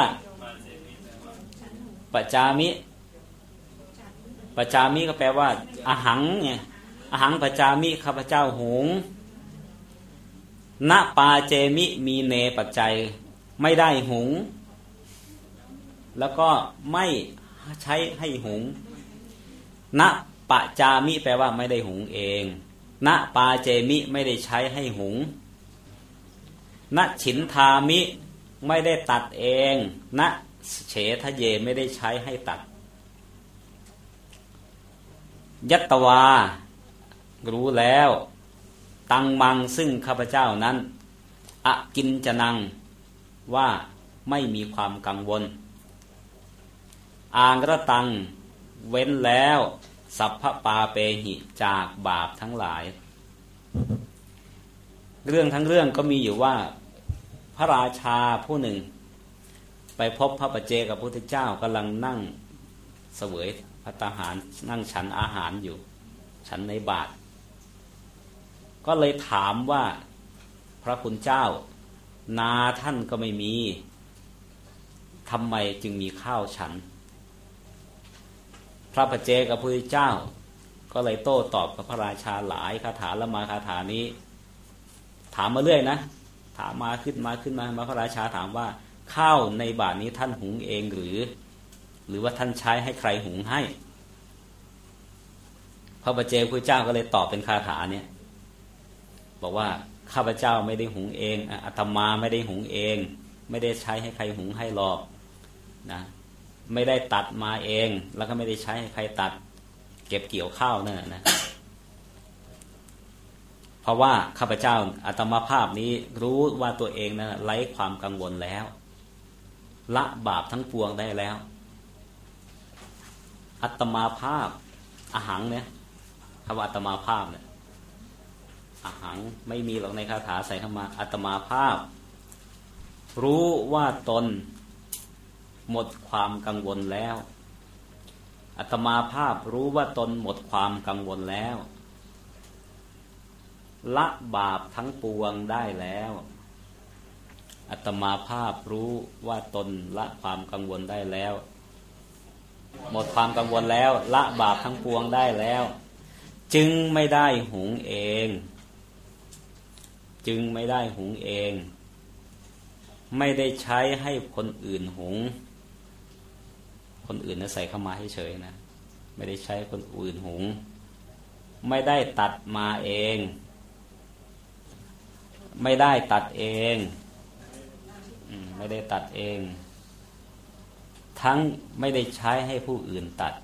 ปะจามิปะจามิก็แปลว่าอาหังเนี่ยอาหังปะจามิข้าพเจ้าหุงณปาเจมิมีเนปัจจัยไม่ได้หุงแล้วก็ไม่ใช้ให้หุงณปะจามิแปลว่าไม่ได้หุงเองณปาเจมิไม่ได้ใช้ให้หุงณฉินทามิไม่ได้ตัดเองณเฉทเยไม่ได้ใช้ให้ตัดยัตตวารู้แล้วตังมังซึ่งข้าพเจ้านั้นอกินจนังว่าไม่มีความกังวลอ่างกระตังเว้นแล้วสัพพปาเปหิจากบาปทั้งหลายเรื่องทั้งเรื่องก็มีอยู่ว่าพระราชาผู้หนึ่งไปพบพระปัจเจกพุทธเจ้ากำลังนั่งเสวยภัตตาหารนั่งฉันอาหารอยู่ฉันในบาตรก็เลยถามว่าพระคุณเจ้านาท่านก็ไม่มีทำไมจึงมีข้าวฉันพระปัจเจกพุทธเจ้าก็เลยโต้ตอบกับพระราชาหลายคาถาละมาคาถานี้ถามมาเรื่อยนะถามมาขึ้นมาพระราชาถามว่าข้าวในบาตรนี้ท่านหุงเองหรือว่าท่านใช้ให้ใครหุงให้พระปัจเจกพุทธเจ้าก็เลยตอบเป็นคาถาเนี่ยบอกว่าข้าพเจ้าไม่ได้หุงเองอาตมาไม่ได้หุงเองไม่ได้ใช้ให้ใครหุงให้หรอกนะไม่ได้ตัดมาเองแล้วก็ไม่ได้ใช้ให้ใครตัดเก็บเกี่ยวข้าวนั่นนะเพราะว่าข้าพเจ้าอาตมาภาพนี้รู้ว่าตัวเองนั้นไร้ความกังวลแล้วละบาปทั้งปวงได้แล้วอาตมาภาพอหังเนี่ยคำว่าอาตมาภาพเนี่ยอหังไม่มีหรอกในคาถาใส่เข้ามาอาตมาภาพรู้ว่าตนหมดความกังวลแล้วอาตมาภาพรู้ว่าตนหมดความกังวลแล้วละบาปทั้งปวงได้แล้วอาตมาภาพรู้ว่าตนละความกังวลได้แล้วหมดความกังวลแล้วละบาปทั้งปวงได้แล้วจึงไม่ได้หุงเองจึงไม่ได้หุงเองไม่ได้ใช้ให้คนอื่นหุงคนอื่นนะใส่เข้ามาให้เฉยนะไม่ได้ใช้คนอื่นหุงไม่ได้ตัดมาเองไม่ได้ตัดเองไม่ได้ตัดเองทั้งไม่ได้ใช้ให้ผู้อื่นตัด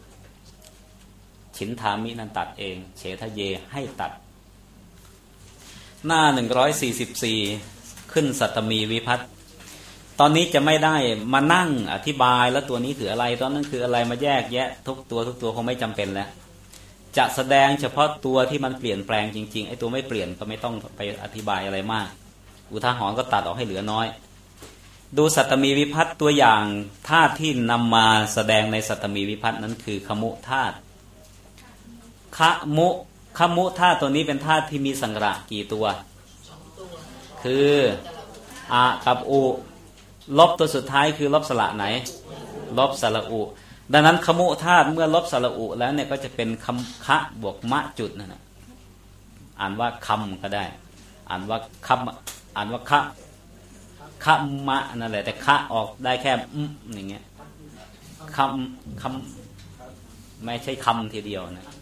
ฉินทามินั้นตัดเองเฉทเยให้ตัดหน้า144ขึ้นสัตตมีวิภัตติตอนนี้จะไม่ได้มานั่งอธิบายแล้วตัวนี้คืออะไรตอนนั้นคืออะไรมาแยกแยะทุกตัวคงไม่จำเป็นแล้วจะแสดงเฉพาะตัวที่มันเปลี่ยนแปลงจริงๆไอ้ตัวไม่เปลี่ยนก็ไม่ต้องไปอธิบายอะไรมากอุทาหรณ์ก็ตัดออกให้เหลือน้อยดูสัตตมีวิภัตติตัวอย่างธาตุที่นำมาแสดงในสัตตมีวิภัตตินั้นคือขมุธาตุขมุธาตุตัวนี้เป็นธาตุที่มีสังขารกี่ตัวคืออะกับอุลบตัวสุดท้ายคือลบสระไหนลบสระอุดังนั้นขมุธาตุเมื่อลบสระอุแล้วเนี่ยก็จะเป็นคำคะบวกมะจุดนั่นนะอ่านว่าคำก็ได้อ่านว่าคำอ่านว่าคะมะนั่นแหละแต่คะออกได้แค่อย่างเงี้ยคำไม่ใช่คำทีเดียวนะ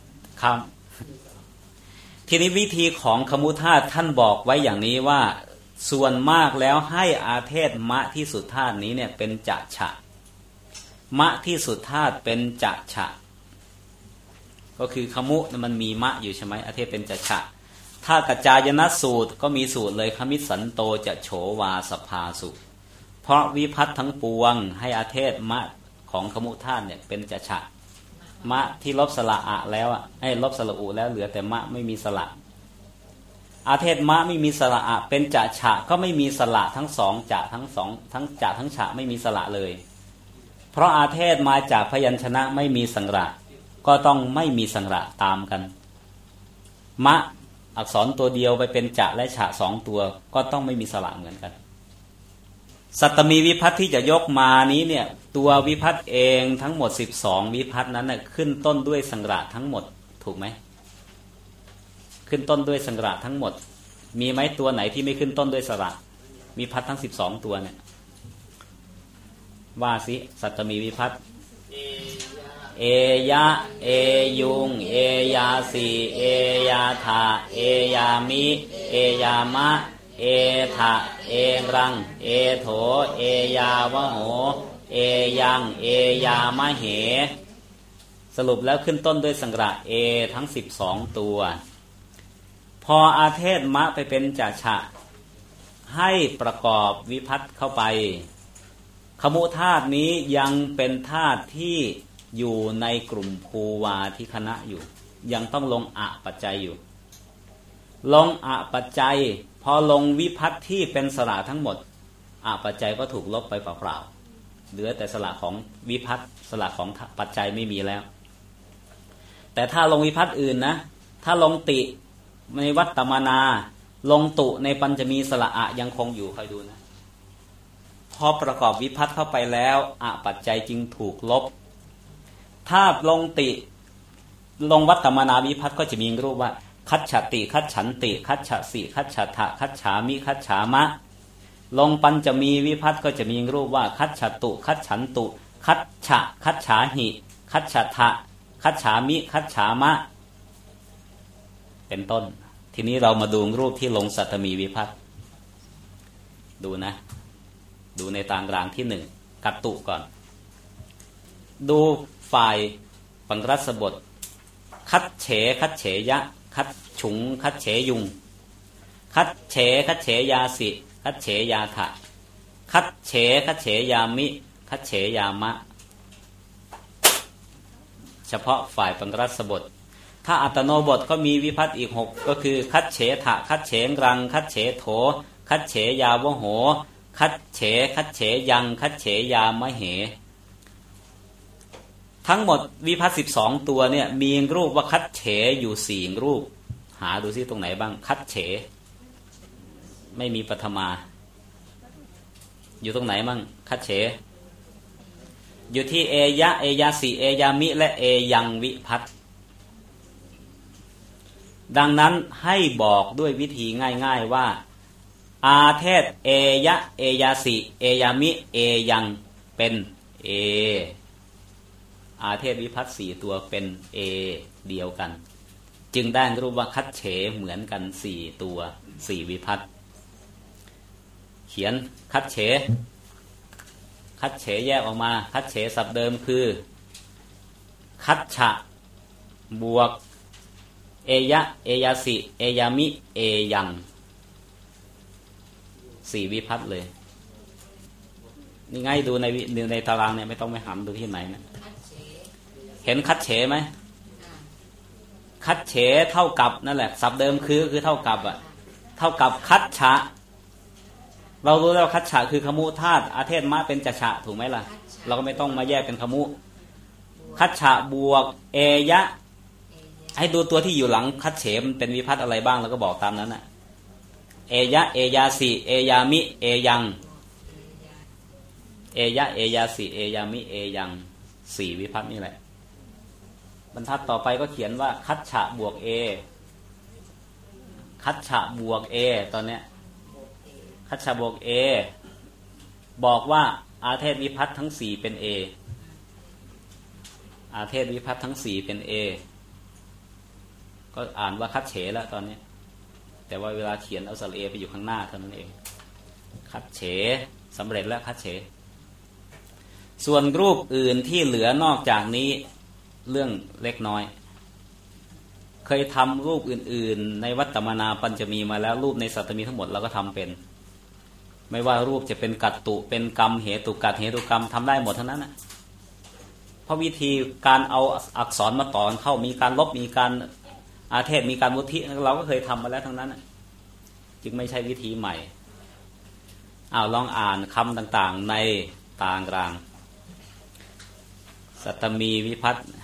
คำทีนี้วิธีของขมุธาตุท่านบอกไว้อย่างนี้ว่าส่วนมากแล้วให้อาเทศมะที่สุดธาตุนี้เนี่ยเป็นจะฉะมะที่สุดธาตุเป็นจะฉะก็คือขมุมันมีมะอยู่ใช่ไหมอาเทศเป็นจะฉะถ้ากัจจายนสูตรก็มีสูตรเลยขมิสันโตจะโฉวาสภาสุเพราะวิพัตทั้งปวงให้อาเทศมะของขมุธาตุเนี่ยเป็นจะฉะมะที่ลบสระอะแล้วให้ลบสระอุแล้วเหลือแต่มะไม่มีสระอาเทศมะไม่มีสระอะเป็นจะฉะก็ไม่มีสระทั้งสองจะทั้งสองทั้งจะทั้งฉะไม่มีสระเลยเพราะอาเทศมาจากพยัญชนะไม่มีสังระก็ต้องไม่มีสังระตามกันมะอักษรตัวเดียวไปเป็นจะและฉะสองตัวก็ต้องไม่มีสระเหมือนกันสัตตมีวิภัตที่จะยกมานี้เนี่ยตัววิภัตเองทั้งหมด12วิภัตนั้นน่ะขึ้นต้นด้วยสังระทั้งหมดถูกไหมขึ้นต้นด้วยสังระทั้งหมดมีไหมตัวไหนที่ไม่ขึ้นต้นด้วยสระวิภัตทั้ง12ตัวเนี่ยว่าสิสัตตมีวิภัตเอยะเอยุงเอยาสีเอยาถาเอยามิเอยามะเอถะเอรังเอโถเอยาวะโหเอยังเอยามะเหสรุปแล้วขึ้นต้นด้วยสังระเอทั้ง12ตัวพออาเทศมะไปเป็นจะฉะให้ประกอบวิภัตเข้าไปขมุธาตุนี้ยังเป็นธาตุที่อยู่ในกลุ่มภูวาทิคณะอยู่ยังต้องลงอะปัจจัยอยู่ลงอะปัจจัยพอลงวิภัตที่เป็นสระทั้งหมดอะปัจจัยก็ถูกลบไปเปล่าๆเหลือแต่สระของวิภัตสระของปัจจัยไม่มีแล้วแต่ถ้าลงวิภัตอื่นนะถ้าลงติในวัตตมนาลงตุในปัญจมีสระอะยังคงอยู่คอยดูนะพอประกอบวิภัตเข้าไปแล้วอะปัจจัยจึงถูกลบถ้าลงติลงวัตตมนาวิภัตก็จะมีรูปว่าคัจฉติคัจฉันติคัจฉสิคัจฉทะคัจฉามิคัจฉามะลงปัญจมีวิภัตก็จะมีรูปว่าคัจฉตุคัจฉันตุคัจฉะคัจฉาหิคัจฉทะคัจฉามิคัจฉามะเป็นต้นทีนี้เรามาดูรูปที่ลงสัตตมีวิภัตดูนะดูในตารางที่1กัตตุก่อนดูฝ่ายปังรัสบทคัจเฉคัจเฉยะคัจฉุงคัจเฉยุงคัจเฉคัจเฉยาสิคัจเฉยาถะคัจเฉคัจเฉยามิคัจเฉยามะเฉพาะฝ่ายปังรัสบทถ้าอัตโนบทก็มีวิภัตอีก6ก็คือคัจเฉถะคัจเฉงรังคัจเฉโถคัจเฉยาวโหคัจเฉคัจเฉยังคัจเฉยามะเหทั้งหมดวิภัต12ตัวเนี่ยมีรูปว่าคัจเฉอยู่4รูปหาดูซิตรงไหนบ้างคัจเฉไม่มีปฐมาอยู่ตรงไหนบ้างคัจเฉอยู่ที่เอยะเอยาสีเอยามิและเอยังวิภัตดังนั้นให้บอกด้วยวิธีง่ายๆว่าอาเทศเอยะเอยาสีเอยามิเอยังเป็นเออาเทศวิภัต4ตัวเป็นเอเดียวกันจึงได้รูปว่าคัจเฉเหมือนกัน4ตัว4วิภัตเขียนคัจเฉคัจเฉแยกออกมาคัจเฉศัพท์เดิมคือคัจฉะบวกเอยะเอยาสิเอยามิเอยัง4วิภัตเลยนี่ง่ายดูในตารางเนี่ยไม่ต้องไปหำดูที่ไหนนะเห็นคัจเฉไหมคัจเฉเท่ากับนั่นแหละศัพท์เดิมคือเท่ากับเท่ากับคัจฉะเรารู้แล้วคัจฉะคือขมุธาตุอาเทศมะเป็นจะฉะถูกไหมล่ะเราก็ไม่ต้องมาแยกเป็นขมุคัจฉะบวกเอยะให้ดูตัวที่อยู่หลังคัจเฉมันเป็นวิภัตอะไรบ้างแล้วก็บอกตามนั้นนะเอยะเอยาสีเอยามิเอยังเอยะเอยาสีเอยามิเอยัง4วิภัตนี่แหละบรรทัดต่อไปก็เขียนว่าคัจฉะบวกเอคัจฉะบวกเอตอนเนี้ยคัจฉะบวกเอบอกว่าอาเทศวิภัตทั้ง4เป็นเออาเทศวิภัตทั้ง4เป็นเอก็อ่านว่าคัจเฉแล้วตอนนี้แต่ว่าเวลาเขียนเอาสระเอไปอยู่ข้างหน้าเท่านั้นเองคัดเฉสำเร็จแล้วคัดเฉส่วนรูปอื่นที่เหลือนอกจากนี้เรื่องเล็กน้อยเคยทำรูปอื่นๆในวัตตมนาปัญจมีมาแล้วรูปในสัตตมีทั้งหมดเราก็ทำเป็นไม่ว่ารูปจะเป็นกัตตุเป็นกรรมเหตุกัตเหตุกรรมทำได้หมดทั้งนั้นนะเพราะวิธีการเอาอักษรมาต่อเข้ามีการลบมีการอาเทศมีการมุทิเราก็เคยทำมาแล้วทั้งนั้นจึงไม่ใช่วิธีใหม่ลองอ่านคำต่างๆในตารางสัตตมีวิภัตติ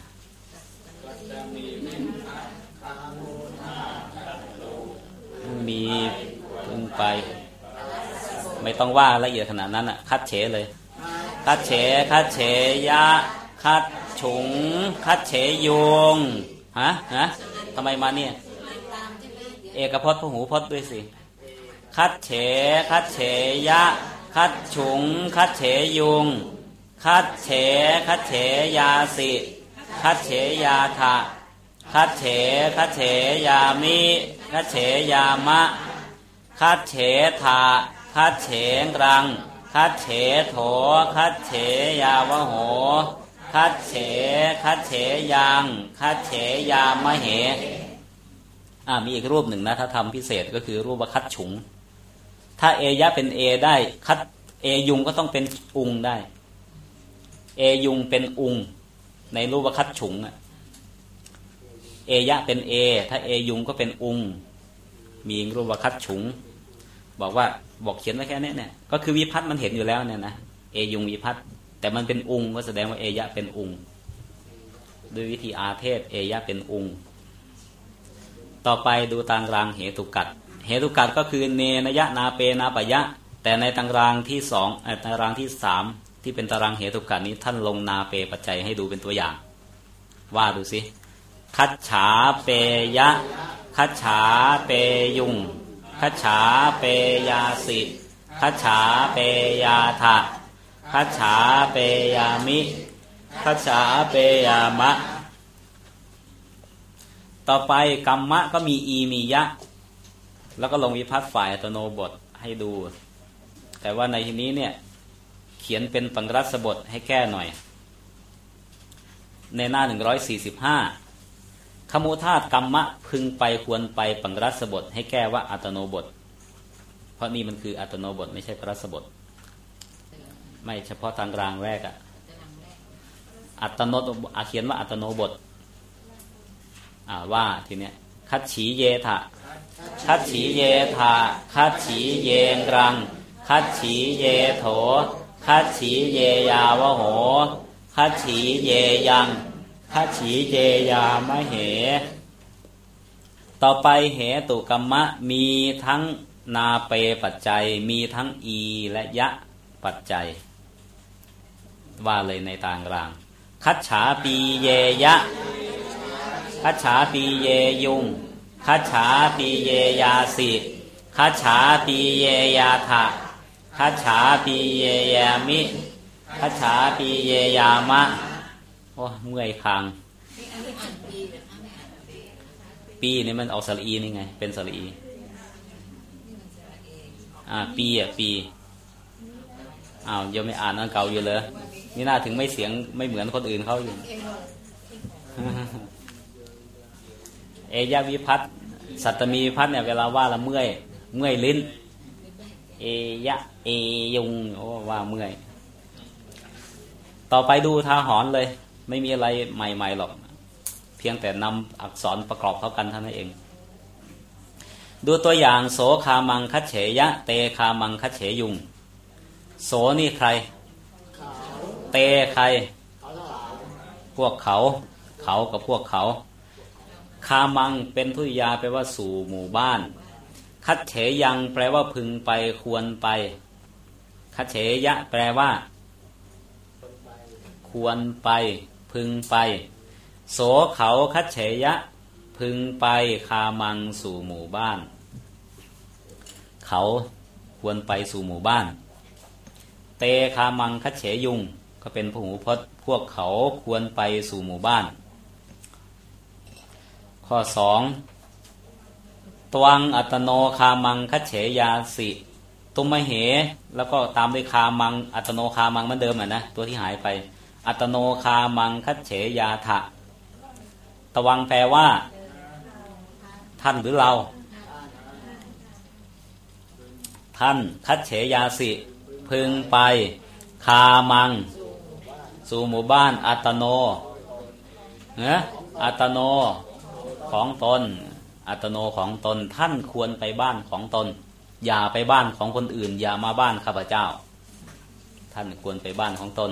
มีพึงไปไม่ต้องว่าละเอียดขนาดนั้นคัดเฉเลยคัดเฉคัดเฉยะคัดฉุงคัดเฉยงทำไมมาเนี่ยเอกพจน์พหูพจน์ด้วยสิคัดเฉคัดเฉยะคัดฉุงคัดเฉยงคัดเฉคัดเฉยาสิคัดเฉยาทะคัดเฉคัดเฉยามิคัดเฉยามะคัดเฉทาคัดเฉรังคัดเฉโถคัดเฉยาวโหคัดเฉคัดเฉยังคัดเฉยามะเหมีอีกรูปหนึ่งนะถ้าทำพิเศษก็คือรูปว่าคัดฉุงถ้าเอยะเป็นเอได้คัดเอยุงก็ต้องเป็นอุงได้เอยุงเป็นอุงในรูปว่าคัดฉุงเอยะเป็นเอถ้าเอยุงก็เป็นอุงมีรูปว่าคัดฉุงบอกเขียนไว้แค่นี้เนี่ยก็คือวิภัตติมันเห็นอยู่แล้วเนี่ยนะเอยุงวิภัตติแต่มันเป็นอุงก็แสดงว่าเอยะเป็นอุงด้วยวิธีอาเทศเอยะเป็นอุงต่อไปดูตารางเหตุกัตเหตุกัตก็คือเนนยะนาเปนาปยะแต่ในตารางที่2ตารางที่3ที่เป็นตารางเหตุกัตนี้ท่านลงนาเปปัจจัยให้ดูเป็นตัวอย่างว่าดูสิคัจฉาเปยะคัจฉาเปยุงคัจฉาเปยาสิคัจฉาเปยาทะคัจฉาเปยามิคัจฉาเปยามะต่อไปกรรมะก็มีอีมียะแล้วก็ลงวิภัตติฝ่ายอัตโนบทให้ดูแต่ว่าในที่นี้เนี่ยเขียนเป็นปังรัสบทให้แก้หน่อยในหน้า145ขมุธาตุกรรมะพึงไปควรไปปังรัสบทให้แก้ว่าอัตโนบทเพราะนี่มันคืออัตโนบทไม่ใช่ปรัสบทไม่เฉพาะทางรางแรกอัตโนเขียนว่าอัตโนบทว่าทีเนี้ยคัจฉีเยทะคัจฉีเยทะคัจฉีเยงรังคัจฉีเยโถคัจฉีเยยาวโหคัจฉีเยยังคัจฉีเยยามะเหต่อไปเหตุกรรมะมีทั้งนาเปปัจจัยมีทั้งอีและยะปัจจัยว่าเลยในตารางคัจฉาปีเยยะคัจฉาปีเยยุงคัจฉาปีเยยาสิคัจฉาปีเยยาทะคัจฉาปีเยยามิคัจฉาปีเยยามะโอ้เมื่อยคางปีนี่มันออกสระอีนี่ไงเป็นสระอีปีปียังไม่อ่านอันเก่าอยู่เลยนี่น่าถึงไม่เสียงไม่เหมือนคนอื่นเขาอยู่เอยะวิภัตติสัตตมีวิภัตติเนี่ยเวลาว่าละเมื่อยลิ้นเอยะเอยุงว่าเมื่อยต่อไปดูทาหรณ์เลยไม่มีอะไรใหม่ๆหรอกเพียงแต่นำอักษรประกอบเข้ากันเท่านั้นเองดูตัวอย่างโสคามังคัจเฉยะเตคามังคัจเฉยุงโสนี่ใครเตใครพวกเขากับพวกเขาคามังเป็นทุติยาแปลว่าสู่หมู่บ้านคัจเฉยังแปลว่าพึงไปควรไปคัจเฉยะแปลว่าควรไปพึงไปโสเขาคัจเฉยะพึงไปคามังสู่หมู่บ้านเขาควรไปสู่หมู่บ้านเตคามังคัจเฉยุงก็เป็นพหูพจน์พวกเขาควรไปสู่หมู่บ้านข้อ2ตวังอัตโนคามังคัจเฉยาสิตตุมเหแล้วก็ตามด้วยคามังอัตโนคามังเหมือนเดิมนะตัวที่หายไปอัตโนคามังคัจเฉยาถะตวังแปลว่าท่านหรือเราท่านคัจเฉยาสิพึงไปคามังสู่หมู่บ้านอัตโนอัตโนของตนอัตโนของตนท่านควรไปบ้านของตนอย่าไปบ้านของคนอื่นอย่ามาบ้านข้าพเจ้าท่านควรไปบ้านของตน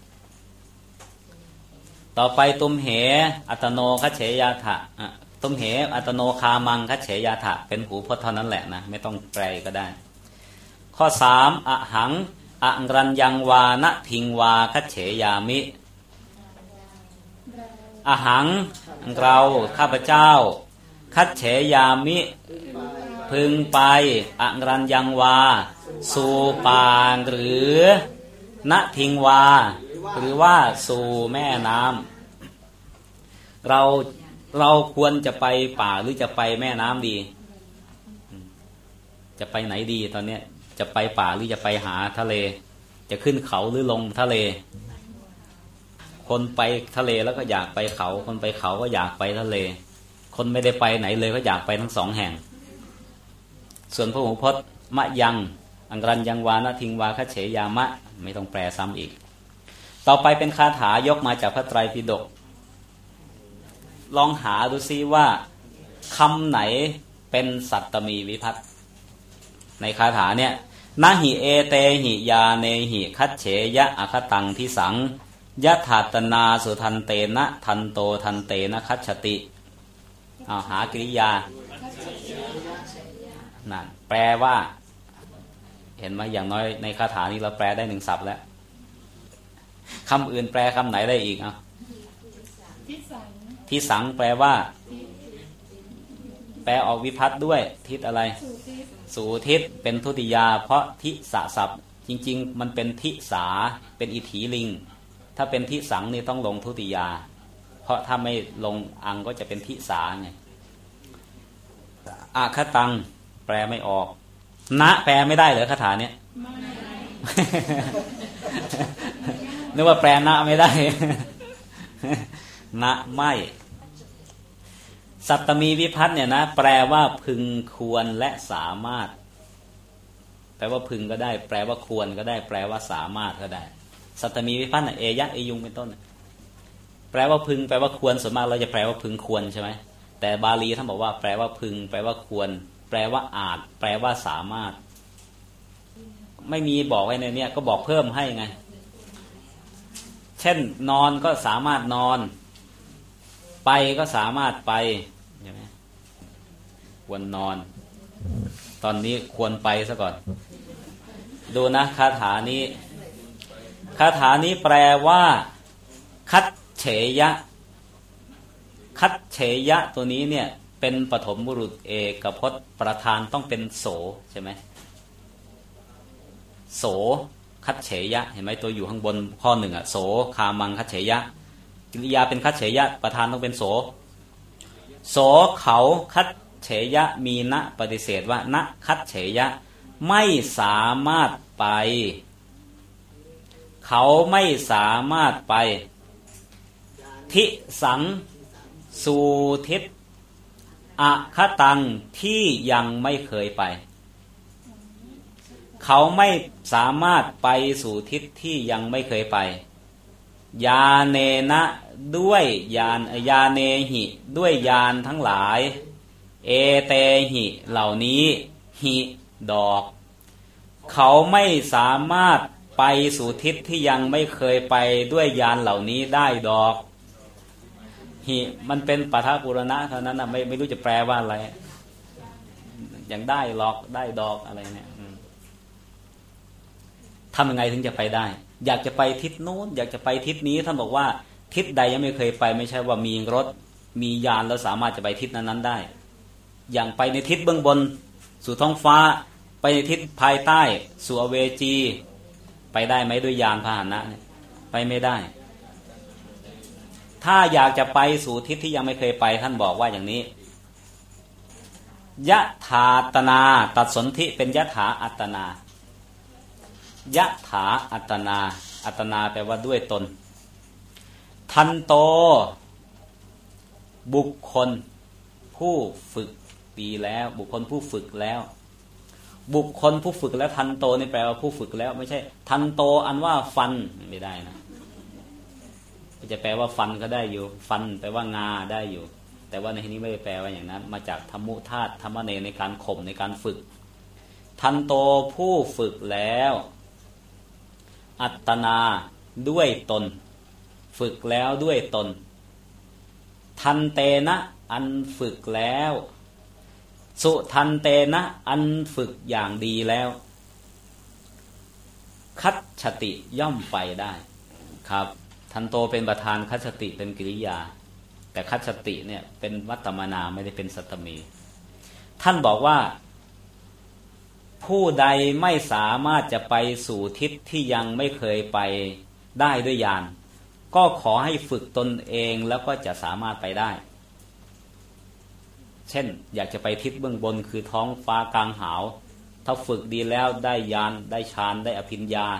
ต่อไปตุมเหอัตโนคัจเฉยาถะตุมเหอัตโนคามังคัจเฉยาถะเป็นหูพจน์เท่านั้นแหละนะไม่ต้องแปลก็ได้ข้อ3อหังอรัญญังวานทิงวาคัจเฉยามิอหังเราข้าพเจ้าคัจเฉยามิพึงไปอรัญญังวาสู่ป่าหรือณทิงวาหรือว่าสู่แม่น้ำเราควรจะไปป่าหรือจะไปแม่น้ำดีจะไปไหนดีตอนนี้จะไปป่าหรือจะไปหาทะเลจะขึ้นเขาหรือลงทะเลคนไปทะเลแล้วก็อยากไปเขาคนไปเขาก็อยากไปทะเลคนไม่ได้ไปไหนเลยก็อยากไปทั้งสองแห่งส่วนพระหูพจน์มะยังอังรัญญังวานทิงวาคัจเฉยามะไม่ต้องแปลซ้ำอีกต่อไปเป็นคาถายกมาจากพระไตรปิฎกลองหาดูซิว่าคำไหนเป็นสัตตมีวิภัตติในคาถาเนี่ยนะหิเอเตหิยาเนหิคัจเฉยะอคตังทิสังยะถาตนาสุทันเตนะทันโตทันเตนะคัจฉติหากริยานั่นแปลว่าเห็นไหมอย่างน้อยในคาถานี้เราแปลได้1ศัพท์แล้วคำอื่นแปลคำไหนได้อีกทิสังแปลว่าแปลออกวิภัตติด้วยทิศอะไรสู่ทิศเป็นทุติยาเพราะทิสะศัพท์จริงๆมันเป็นทิสาเป็นอิถีลิงถ้าเป็นทิสังนี่ต้องลงทุติยาเพราะถ้าไม่ลงอังก็จะเป็นทิสาไงอาคตังแปลไม่ออกนะแปลไม่ได้เหรอคาถาเนี้ยนึกว่าแปลนะไม่ได้นะไม่สัตตมีวิภัตติเนี่ยนะแปลว่าพึงควรและสามารถแปลว่าพึงก็ได้แปลว่าควรก็ได้แปลว่าสามารถก็ได้สัตตมีวิภัตติเอยะเอยุงเป็นต้นแปลว่าพึงแปลว่าควรส่วนมากเราจะแปลว่าพึงควรใช่ไหมแต่บาลีท่านบอกว่าแปลว่าพึงแปลว่าควรแปลว่าอาจแปลว่าสามารถไม่มีบอกไว้ในนี้ก็บอกเพิ่มให้ไงเช่นนอนก็สามารถนอนไปก็สามารถไปใช่ไหมควรนอนตอนนี้ควรไปซะก่อนดูนะคาถานี้แปลว่าคัจเฉยะคัจเฉยะตัวนี้เนี่ยเป็นปฐมบุรุษเอกพจน์ประธานต้องเป็นโสใช่ไหมโสคัจเฉยะเห็นไหมตัวอยู่ข้างบนข้อหนึ่งโสคามังคัจเฉยะกิริยาเป็นคัจเฉยะประธานต้องเป็นโสโสเขาคัจเฉยะมีนะปฏิเสธว่านะคัจเฉยะไม่สามารถไปเขาไม่สามารถไปทิสังสู่ทิศอคตังที่ยังไม่เคยไปเขาไม่สามารถไปสู่ทิศที่ยังไม่เคยไปยาเนนะด้วยยาเนหิด้วยยานทั้งหลายเอเตหิเหล่านี้หิดอกเขาไม่สามารถไปสู่ทิศที่ยังไม่เคยไปด้วยยานเหล่านี้ได้ดอกหิมันเป็นปฐปุรณะเท่านั้นนะไม่รู้จะแปลว่าอะไรอย่างได้หรอกได้ดอกอะไรเนี่ยทำยังไงถึงจะไปได้อยากจะไปทิศโน้นอยากจะไปทิศนี้ท่านบอกว่าทิศใดยังไม่เคยไปไม่ใช่ว่ามีรถมียานแล้วสามารถจะไปทิศนั้นได้อย่างไปในทิศเบื้องบนสู่ท้องฟ้าไปในทิศภายใต้สู่อเวจีไปได้ไหมด้วยยานพาหนะเนี่ยไปไม่ได้ถ้าอยากจะไปสู่ทิศที่ยังไม่เคยไปท่านบอกว่าอย่างนี้ยะถาตนาตัดสนธิเป็นยะถาอัตนายะถาอัตนาอัตนาแปลว่าด้วยตนทันโตบุคคลผู้ฝึกดีแล้วบุคคลผู้ฝึกแล้วบุคคลผู้ฝึกแล้วทันโตนี่แปลว่าผู้ฝึกแล้วไม่ใช่ทันโตอันว่าฟันไม่ได้นะจะแปลว่าฟันก็ได้อยู่ฟันแปลว่างาได้อยู่แต่ว่าในที่นี้ไม่ได้แปลว่าอย่างนั้นมาจากธรรมุธาตุธรรมเนในการข่มในการฝึกทันโตผู้ฝึกแล้วอัตนาด้วยตนฝึกแล้วด้วยตนทันเตนะอันฝึกแล้วสุทันเตนะอันฝึกอย่างดีแล้วคัจฉติย่อมไปได้ครับทันโตเป็นประธานคัจฉติเป็นกริยาแต่คัจฉติเนี่ยเป็นวัตตมนาไม่ได้เป็นสัตตมีท่านบอกว่าผู้ใดไม่สามารถจะไปสู่ทิศที่ยังไม่เคยไปได้ด้วยญาณก็ขอให้ฝึกตนเองแล้วก็จะสามารถไปได้เช่นอยากจะไปทิศเบื้องบนคือท้องฟ้ากลางหาวถ้าฝึกดีแล้วได้ญาณได้ฌานได้อภิญญา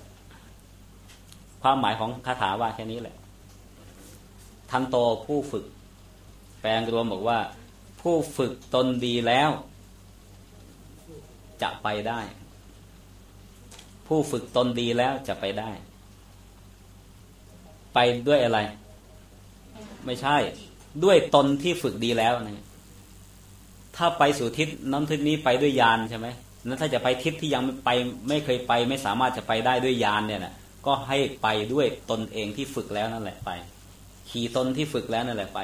ความหมายของคาถาว่าแค่นี้แหละทันโตผู้ฝึกแปลงรวมบอกว่าผู้ฝึกตนดีแล้วจะไปได้ผู้ฝึกตนดีแล้วจะไปได้ไปด้วยอะไรไม่ใช่ด้วยตนที่ฝึกดีแล้วนะถ้าไปสู่ทิศน้ำทิศนี้ไปด้วยญาณใช่ไหมนั้นถ้าจะไปทิศที่ยังไปไม่เคยไปไม่สามารถจะไปได้ด้วยญาณเนี่ยนะก็ให้ไปด้วยตนเองที่ฝึกแล้วนั่นแหละไปขี่ตนที่ฝึกแล้วนั่นแหละไป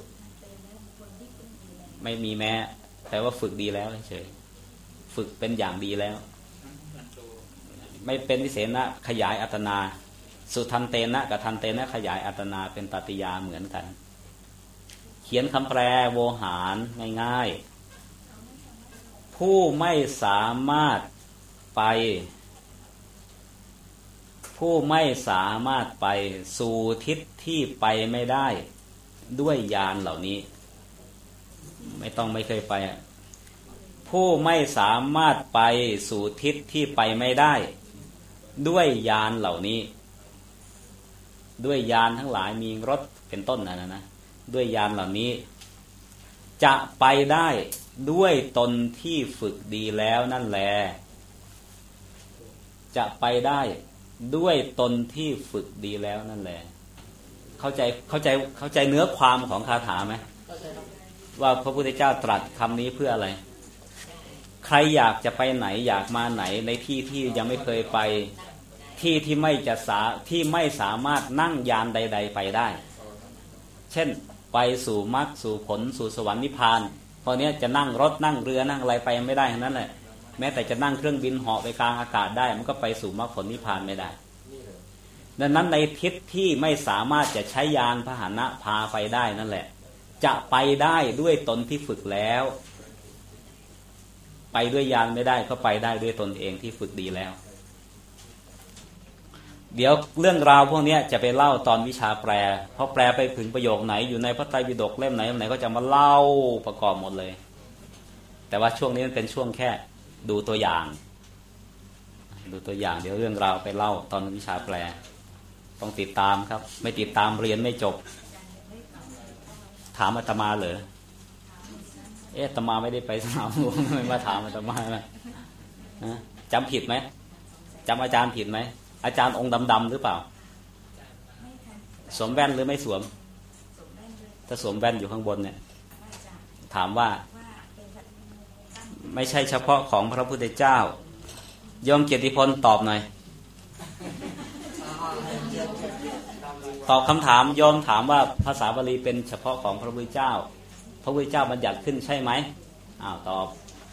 ไม่มีแม้แต่ว่าฝึกดีแล้วเฉยฝึกเป็นอย่างดีแล้วไม่เป็นวิเศษนะขยายอัตนาสุทันเตนะกับทันเตนะขยายอัตนาเป็นตติยาเหมือนกันเขียนคำแปลโวหารง่ายๆผู้ไม่สามารถไปสู่ทิศที่ไปไม่ได้ด้วยญาณเหล่านี้ไม่เคยไปผู้ไม่สามารถไปสู่ทิศที่ไปไม่ได้ด้วยญาณเหล่านี้ด้วยญาณทั้งหลายมีรถเป็นต้นนะด้วยญาณเหล่านี้จะไปได้ด้วยตนที่ฝึกดีแล้วนั่นแหละจะไปได้ด้วยตนที่ฝึกดีแล้วนั่นแหละเข้าใจเนื้อความของคาถาไหมว่าพระพุทธเจ้าตรัสคำนี้เพื่ออะไรใครอยากจะไปไหนอยากมาไหนในที่ที่ยังไม่เคยไปที่ไม่สามารถนั่งยานใดๆไปได้เช่นไปสู่มรรคสู่ผลสู่สวรรค์นิพพานพอเนี้ยจะนั่งรถนั่งเรือนั่งอะไรไปไม่ได้ทั้งนั้นแหละแม้แต่จะนั่งเครื่องบินเหาะไปกลางอากาศได้มันก็ไปสู่มรรคผลนิพพานไม่ได้ดังนั้นในทิศที่ไม่สามารถจะใช้ยานพาหนะพาไปได้นั่นแหละจะไปได้ด้วยตนที่ฝึกแล้วไปด้วยยานไม่ได้ก็ไปได้ด้วยตนเองที่ฝึกดีแล้วเดี๋ยวเรื่องราวพวกนี้จะไปเล่าตอนวิชาแปลเพราะแปลไปถึงประโยคไหนอยู่ในพระไตรปิฎกเล่มไหนก็จะมาเล่าประกอบหมดเลยแต่ว่าช่วงนี้มันเป็นช่วงแค่ดูตัวอย่างเดี๋ยวเรื่องราวไปเล่าตอนวิชาแปลต้องติดตามครับไม่ติดตามเรียนไม่จบถามอาตมาเหรออาตมาไม่ได้ไปสนามหลวงไม่มาถามอาตมานะจำผิดไหมจำอาจารย์ผิดไหมอาจารย์องค์ดำๆหรือเปล่าสวมแว่นหรือไม่สวมถ้าสวมแว่นอยู่ข้างบนเนี่ยถามว่าไม่ใช่เฉพาะของพระพุทธเจ้าโยมเกียรติพลตอบหน่อยตอบคำถามโยมถามว่าภาษาบาลีเป็นเฉพาะของพระพุทธเจ้าพระพุทธเจ้าบัญญัติขึ้นใช่ไหมตอบ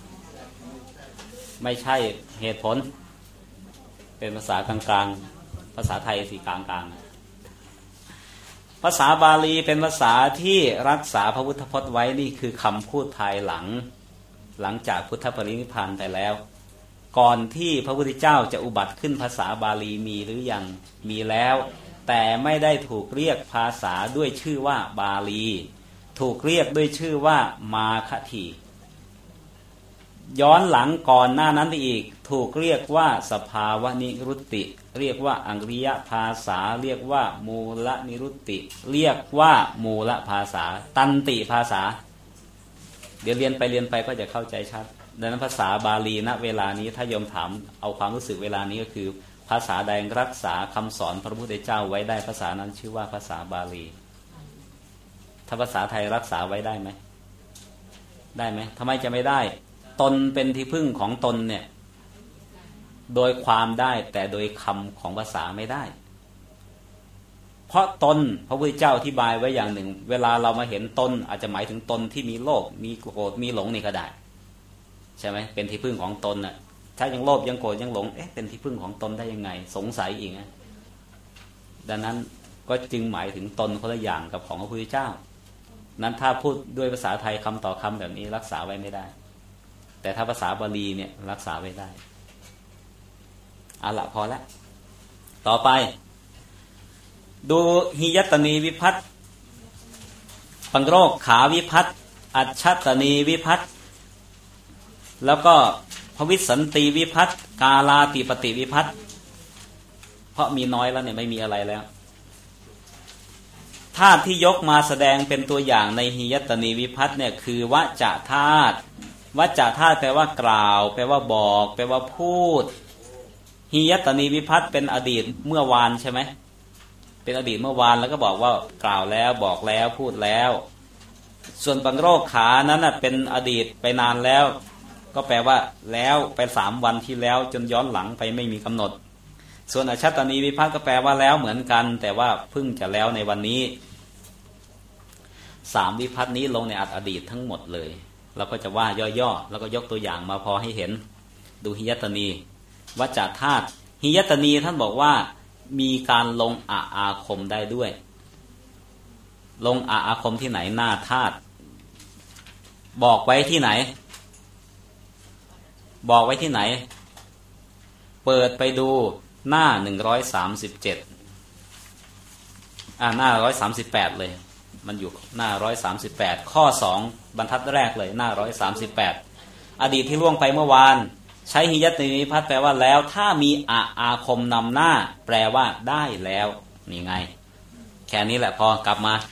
ไม่ใช่เหตุผลเป็นภาษากลางๆภาษาไทยสีกลางๆภาษาบาลีเป็นภาษาที่รักษาพระพุทธพจน์ไว้นี่คือคำพูดภายหลังจากพุทธปรินิพพานไปแล้วก่อนที่พระพุทธเจ้าจะอุบัติขึ้นภาษาบาลีมีหรือยังมีแล้วแต่ไม่ได้ถูกเรียกภาษาด้วยชื่อว่าบาลีถูกเรียกด้วยชื่อว่ามาคทีย้อนหลังก่อนหน้านั้นอีกถูกเรียกว่าสภาวะนิรุตติเรียกว่าอังริยภาษาเรียกว่ามูลนิรุตติเรียกว่ามูลภาษาตันติภาษาเดี๋ยวเรียนไปก็จะเข้าใจชัดดังนั้นภาษาบาลีณเวลานี้ถ้าโยมถามเอาความรู้สึกเวลานี้ก็คือภาษาใดรักษาคำสอนพระพุทธเจ้าไว้ได้ภาษานั้นชื่อว่าภาษาบาลีถ้าภาษาไทยรักษาไว้ได้ไหมได้ไหมทำไมจะไม่ได้ตนเป็นที่พึ่งของตนเนี่ยโดยความได้แต่โดยคำของภาษาไม่ได้เพราะตนพระพุทธเจ้าอธิบายไว้อย่างหนึ่งเวลาเรามาเห็นตนอาจจะหมายถึงตนที่มีโลภมีโกรธมีหลงนี่ก็ได้ใช่ไหมเป็นที่พึ่งของตนน่ะถ้ายังโลภยังโกรธยังหลงเป็นที่พึ่งของตนได้ยังไงสงสัยอีกนะดังนั้นก็จึงหมายถึงตนคนละอย่างกับของพระพุทธเจ้านั้นถ้าพูดด้วยภาษาไทยคำต่อคำแบบนี้รักษาไว้ไม่ได้แต่ถ้าภาษาบาลีเนี่ยรักษาไว้ได้เอาละพอละต่อไปดูหิยตนีวิภัตปังโรคขาวิภัตอัจฉตนีวิภัตแล้วก็ภวิสันติวิภัตกาลาติปติวิภัตเพราะมีน้อยแล้วเนี่ยไม่มีอะไรแล้วธาตุที่ยกมาแสดงเป็นตัวอย่างในหิยตนีวิภัตเนี่ยคือวจธาตุวจธาตุแปลว่ากล่าวแปลว่าบอกแปลว่าพูดหิยตนีวิภัตเป็นอดีตเมื่อวานใช่ไหมเป็นอดีตเมื่อวานแล้วก็บอกว่ากล่าวแล้วบอกแล้วพูดแล้วส่วนปังโรคขานั้นน่ะเป็นอดีตไปนานแล้วก็แปลว่าแล้วไป3 วันที่แล้วจนย้อนหลังไปไม่มีกำหนดส่วนอัจฉตนีวิภัตก็แปลว่าแล้วเหมือนกันแต่ว่าเพิ่งจะแล้วในวันนี้3วิภัตนี้ลงในอดีตทั้งหมดเลยเราก็จะว่าย่อๆแล้วก็ยกตัวอย่างมาพอให้เห็นดูหิยตนีวจธาตุหิยตนีท่านบอกว่ามีการลงอาคมได้ด้วยลงอาคมที่ไหนหน้าธาตุบอกไว้ที่ไหนบอกไว้ที่ไหนเปิดไปดูหน้า137หน้า138เลยมันอยู่หน้า138ข้อ2บรรทัดแรกเลยหน้า138อดีตที่ล่วงไปเมื่อวานใช้หิยตนีวิภัตแปลว่าแล้วถ้ามีอาคมนำหน้าแปลว่าได้แล้วนี่ไงแค่นี้แหละพอกลับมา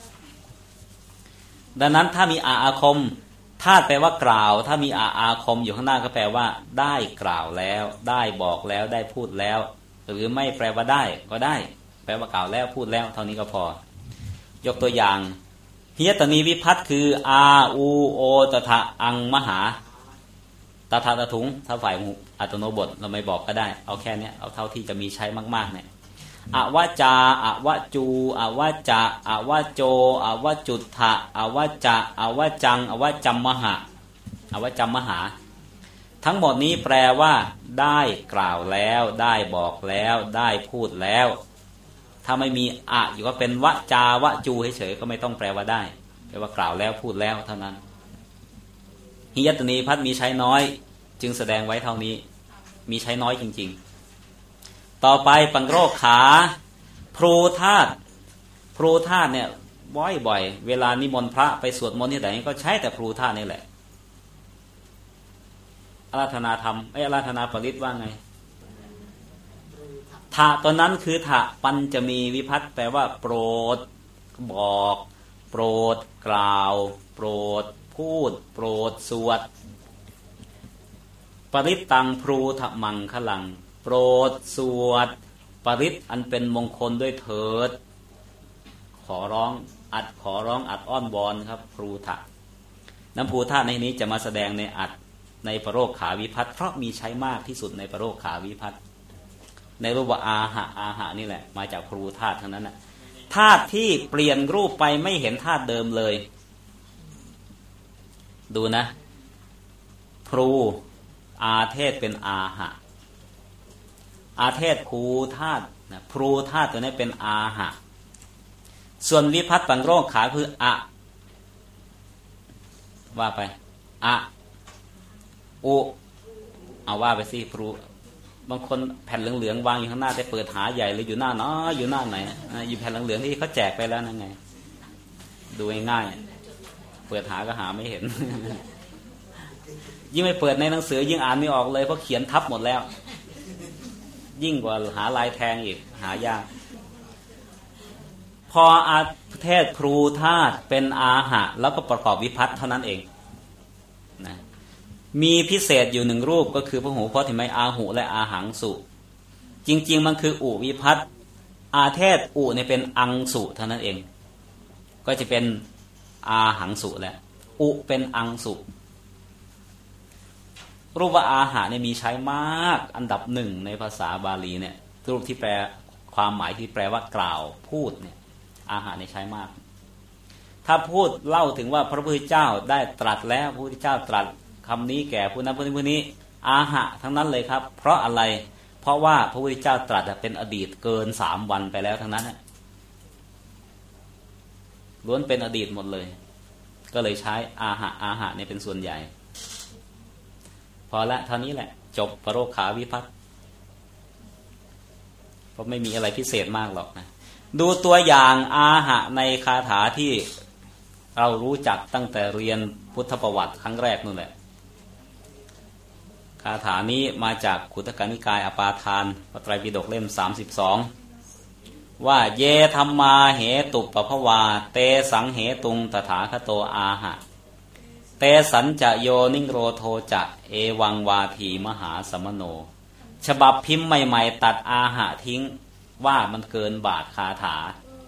ดังนั้นถ้ามีอาคมธาตุแปลว่ากล่าวถ้ามีอาคมอยู่ข้างหน้าก็แปลว่าได้กล่าวแล้วได้บอกแล้วได้พูดแล้วหรือไม่แปลว่าได้ก็ได้แปลว่ากล่าวแล้วพูดแล้วเท่านี้ก็พอยกตัวอย่างหิยตนีวิภัตคืออาอูโอตถะอังมหาตถาตถุงถ้าฝ่ายอัตโนบทเราไม่บอกก็ได้เอาแค่นี้เอาเท่าที่จะมีใช้มากๆเนี่ยอวจาอวจูอวจะอวโจอวจุตถะอวจะอวจังอวจัมมหะอวจัมมหาทั้งหมดนี้แปลว่าได้กล่าวแล้วได้บอกแล้วได้พูดแล้วถ้าไม่มีอยู่ก็เป็นวจาวจูเฉยๆก็ไม่ต้องแปลว่าได้แปลว่ากล่าวแล้วพูดแล้วเท่านั้นหิยตนีภัตมีใช้น้อยจึงแสดงไว้เท่านี้มีใช้น้อยจริงๆต่อไปปังโรคขาพรูธาตุพรูธาตุเนี่ยบ่อยๆเวลานิมนต์พระไปสวดมนต์ที่ไหนก็ใช้แต่พรูธาตุนี่แหละอาราธนาธรรมอาราธนาปริตว่าไงถะตัวนั้นคือถะปัญจะมีวิภัตแปลว่าโปรดบอกโปรดกล่าวโปรดพูดโปรดสวดปริตตังพรูธมังคลังโปรดสวดปริตอันเป็นมงคลด้วยเถิดขอร้องอัดอ้อนวอนครับพรูธะน้ำพรูธะในนี้จะมาแสดงในอัดในปโรคขาวิภัตเพราะมีใช้มากที่สุดในปโรคขาวิภัตในรูปว่าอาหะนี่แหละมาจากพรูธาตุทั้งนั้นนะธาตุที่เปลี่ยนรูปไปไม่เห็นธาตุเดิมเลยดูนะพรูอาเทศเป็นอาหะอาเทศภูธาตุนะพรูธาตุตัวนี้เป็นอาหะส่วนวิภัตปังโรคขาคือว่าไปอุเอาว่าไปสิพรูบางคนแผ่นเหลืองๆวางอยู่ข้างหน้าแต่เปิดหาใหญ่เลยอยู่หน้าเนาะอยู่หน้าไหนอยู่แผ่นเหลืองๆที่เขาแจกไปแล้วนั่นไงดูง่ายๆเปิดหาก็หาไม่เห็นยิ่งไม่เปิดในหนังสือยิ่งอ่านไม่ออกเลยเพราะเขียนทับหมดแล้วยิ่งกว่าหาลายแทงอีกหายากพออาเทศครูธาตุเป็นอาหะแล้วก็ประกอบวิภัตเท่านั้นเองนะมีพิเศษอยู่หนึ่งรูปก็คือพหูพจน์เห็นไหมอาหุและอาหังสุจริงๆมันคืออุวิภัตอาเทศอุเนี่ยเป็นอังสุเท่านั้นเองก็จะเป็นอาหังสุแหละอุเป็นอังสุรูปว่าอาหะเนี่ยมีใช้มากอันดับหนึ่งในภาษาบาลีเนี่ยรูปที่แปลความหมายที่แปลว่ากล่าวพูดเนี่ยอาหะเนี่ยใช้มากถ้าพูดเล่าถึงว่าพระพุทธเจ้าได้ตรัสแล้วพระพุทธเจ้าตรัสคำนี้แก่ผู้นั้นผู้นี้อาหะทั้งนั้นเลยครับเพราะอะไรเพราะว่าพระพุทธเจ้าตรัสเป็นอดีตเกิน3 วันไปแล้วทั้งนั้นล้วนเป็นอดีตหมดเลยก็เลยใช้อาหะเนี่ยเป็นส่วนใหญ่พอละเท่านี้แหละจบปโรขาวิภัตเพราะไม่มีอะไรพิเศษมากหรอกนะดูตัวอย่างอาหะในคาถาที่เรารู้จักตั้งแต่เรียนพุทธประวัติครั้งแรกนู่นแหละคาถานี้มาจากขุททกนิกายอปาทานพระไตรปิฎกเล่ม32ว่าเยธัมมาเหตุปภวาเตสังเหตุงตถาคโตอาหะเตสัญจะโยนิโรโทจะเอวังวาทีมหาสมโนฉบับพิมพ์ใหม่ๆตัดอาหะทิ้งว่ามันเกินบาทคาถา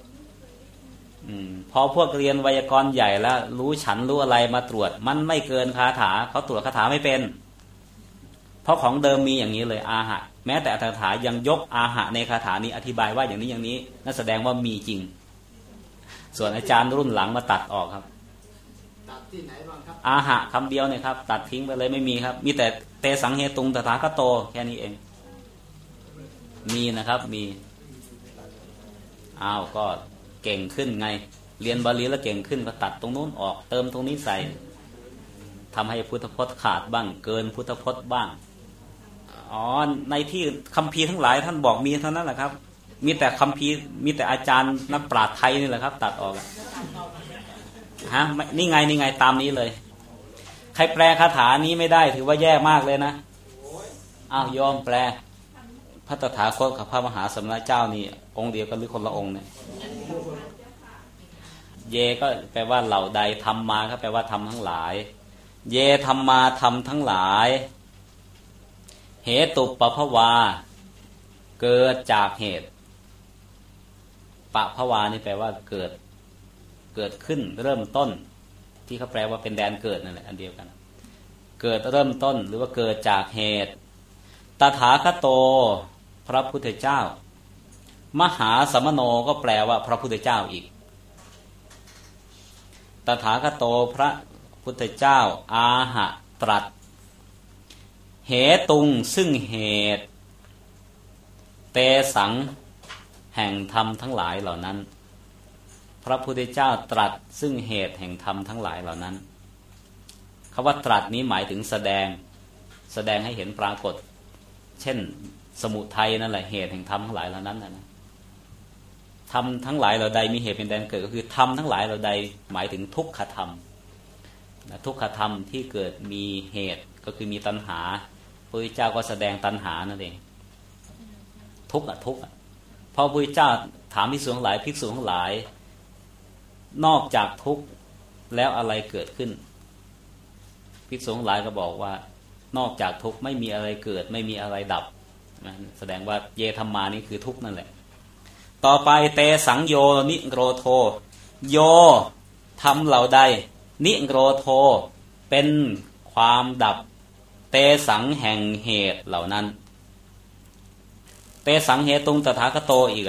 พอพวกเรียนไวยากรณ์ใหญ่แล้วรู้ฉันรู้อะไรมาตรวจมันไม่เกินคาถาเขาตรวจคาถาไม่เป็นเพราะของเดิมมีอย่างนี้เลยอาหะแม้แต่อัตถกถายังยกอาหะในคาถานี้อธิบายว่าอย่างนี้อย่างนี้นั่นแสดงว่ามีจริงส่วนอาจารย์รุ่นหลังมาตัดออกครับตัดที่ไหนบ้างครับอาหะคำเดียวเนี่ยครับตัดทิ้งไปเลยไม่มีครับมีแต่เตสังเหตุงตถาคโตแค่นี้เองมีนะครับมีอ้าวก็เก่งขึ้นไงเรียนบาลีแล้วเก่งขึ้นก็ตัดตรงนู้นออกเติมตรงนี้ใส่ทำให้พุทธพจน์ขาดบ้างเกินพุทธพจน์บ้างอ๋อในที่คัมภีร์ทั้งหลายท่านบอกมีเท่านั้นแหละครับมีแต่คัมภีร์มีแต่อาจารย์นักปราชญ์ไทยนี่แหละครับตัดออกฮะนี่ไงตามนี้เลยใครแปลคาถานี้ไม่ได้ถือว่าแย่มากเลยนะอ้าวยอมแปลพระตถาคตกับพระมหาสมณเจ้านี่องค์เดียวกันหรือคนละองค์เนี่ยเยก็แปลว่าเหล่าใดทำมาก็แปลว่าทำทั้งหลายเยธรรมมาทำทั้งหลายเหตุปภวาเกิดจากเหตุปภวานี่แปลว่าเกิดขึ้นเริ่มต้นที่เขาแปลว่าเป็นแดนเกิดนั่นแหละอันเดียวกันเกิดเริ่มต้นหรือว่าเกิดจากเหตุตถาคโตพระพุทธเจ้ามหาสมโนก็แปลว่าพระพุทธเจ้าอีกตถาคโตพระพุทธเจ้าอาหะตรัสเหตุงซึ่งเหตุเตสังแห่งธรรมทั้งหลายเหล่านั้นพระพุทธเจ้าตรัสซึ่งเหตุแห่งธรรมทั้งหลายเหล่านั้นคำว่าตรัสนี้หมายถึงแสดงให้เห็นปรากฏเช่นสมุทัยนั่นแหละเหตุแห่งธรรมทั้งหลายเหล่านั้นนะธรรมทั้งหลายเหล่าใดมีเหตุเป็นแดนเกิดก็คือธรรมทั้งหลายเหล่าใดหมายถึงทุกขธรรมทุกขธรรมที่เกิดมีเหตุก็คือมีตัณหาพระพุทธเจ้าก็แสดงตัณหานั่นเองทุกข์พอพระพุทธเจ้าถามภิกษุทั้งหลายภิกษุทั้งหลายนอกจากทุกข์แล้วอะไรเกิดขึ้นภิกษุทั้งหลายก็บอกว่านอกจากทุกข์ไม่มีอะไรเกิดไม่มีอะไรดับแสดงว่าเยธัมมานี่คือทุกข์นั่นแหละต่อไปเตสังโยนิโรโทโยทำเหล่าใดนิโรโทเป็นความดับเตสังแห่งเหตุเหล่านั้นเตสังเหตุงตถาคโตอีก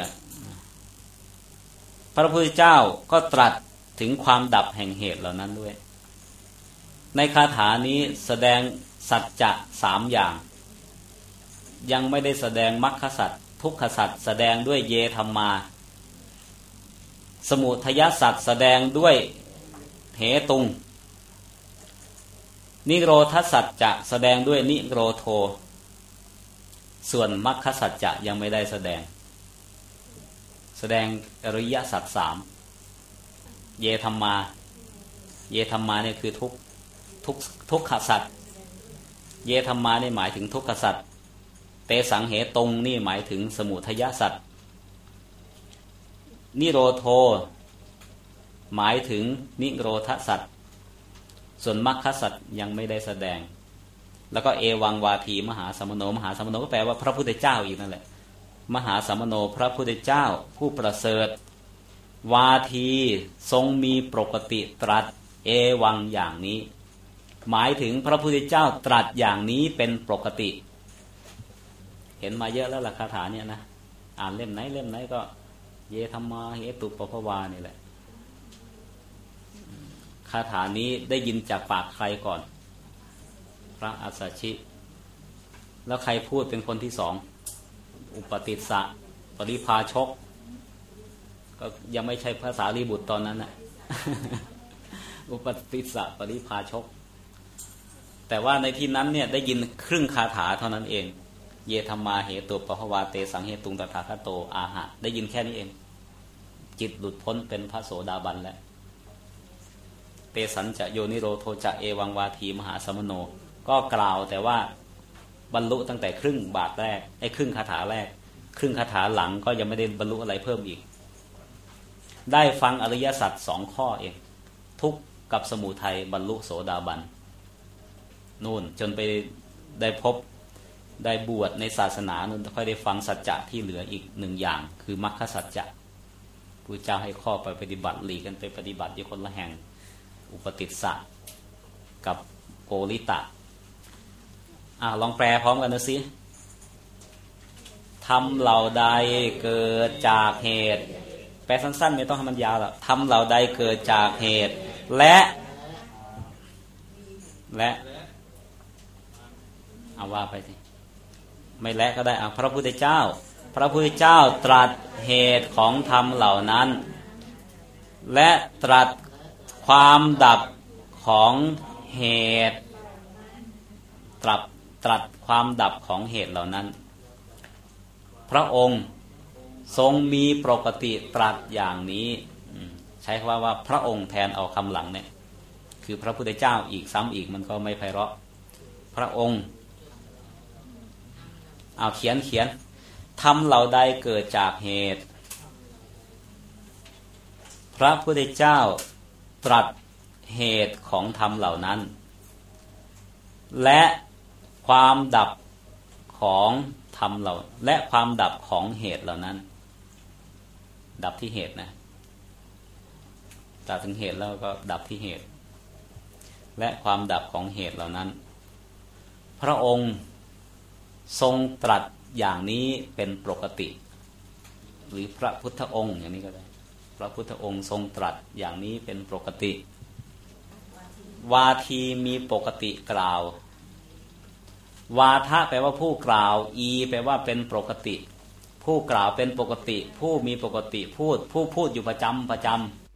พระพุทธเจ้าก็ตรัสถึงความดับแห่งเหตุเหล่านั้นด้วยในคาถานี้แสดงสัจจะ3อย่างยังไม่ได้แสดงมรรคสัจทุกขสัจแสดงด้วยเยธัมมาสมุทัยสัจแสดงด้วยเหตุงนิโรธสัจจะแสดงด้วยนิโรโทส่วนมรรคสัจจะยังไม่ได้แสดงอริยสัจ3เยธัมมาเนี่ยคือทุกขสัจเยธรรมานี่หมายถึงทุกขสัตว์เตสังเหตุงนี่หมายถึงสมุทัยสัตว์นิโรโธหมายถึงนิโรธสัตว์ส่วนมรรคสัตว์ยังไม่ได้แสดงแล้วก็เอวังวาทีมหาสัมมโนมหาสัมมโนก็แปลว่าพระพุทธเจ้าอีกนั่นแหละมหาสัมมโนพระพุทธเจ้าผู้ประเสริฐวาทีทรงมีปกติตรัสเอวังอย่างนี้หมายถึงพระพุทธเจ้าตรัสอย่างนี้เป็นปกติเห็นมาเยอะแล้วล่ะคาถาเนี่ยนะอ่านเล่มไหนก็เยธรรมาเหตุปภวานี่แหละคาถานี้ได้ยินจากปากใครก่อนพระอัสสชิแล้วใครพูดเป็นคนที่สองอุปติสสะปริภาชกก็ยังไม่ใช่ภาษาลีบุตรตอนนั้นน่ะ อุปติสสะปริภาชกแต่ว่าในที่นั้นเนี่ยได้ยินครึ่งคาถาเท่านั้นเองเยธรรมาเหตุปภวาเตสังเหตุงตถาคตโตอาหะได้ยินแค่นี้เองจิตหลุดพ้นเป็นพระโสดาบันแล้วเตสัญจะโยนิโรโทจะเอวังวาทีมหาสัมมโนก็กล่าวแต่ว่าบรรลุตั้งแต่ครึ่งบาทแรกครึ่งคาถาแรกครึ่งคาถาหลังก็ยังไม่ได้บรรลุอะไรเพิ่มอีกได้ฟังอริยสัจ2ข้อเองทุกข์กับสมุทัยบรรลุโสดาบันนู่นจนไปได้พบได้บวชในศาสนานู่นค่อยได้ฟังสัจจะที่เหลืออีก1อย่างคือมรรคสัจจะพระเจ้าให้ข้อไปปฏิบัติหลีกกันไปปฏิบัติที่คนละแห่งอุปติสสะกับโกริตะลองแปลพร้อมกันนะสิทำเหล่าใดเกิดจากเหตุแปลสั้นๆไม่ต้องให้มันยาวหรอกทำเหล่าใดเกิดจากเหตุและเอาว่าไปสิไม่และก็ได้พระพุทธเจ้าตรัสเหตุของธรรมเหล่านั้นและตรัสความดับของเหตุตรัสความดับของเหตุเหล่านั้นพระองค์ทรงมีปกติตรัสอย่างนี้ใช้คำว่าพระองค์แทนเอาคำหลังเนี่ยคือพระพุทธเจ้าอีกซ้ำอีกมันก็ไม่ไพเราะพระองค์เอาเขียนทำเหล่าใดเกิดจากเหตุพระพุทธเจ้าตรัสเหตุของธรรมเหล่านั้นและความดับของธรรมและความดับของเหตุเหล่านั้นดับที่เหตุนะตรัสถึงเหตุแล้วก็ดับที่เหตุและความดับของเหตุเหล่านั้นพระองค์ทรงตรัสอย่างนี้เป็นปกติหรือพระพุทธองค์อย่างนี้ก็ได้พระพุทธองค์ทรงตรัสอย่างนี้เป็นปกติวาทีมีปกติกล่าววาทะแปลว่าผู้กล่าวอีแปลว่าเป็นปกติผู้กล่าวเป็นปกติผู้มีปกติผู้พูดอยู่ประจำ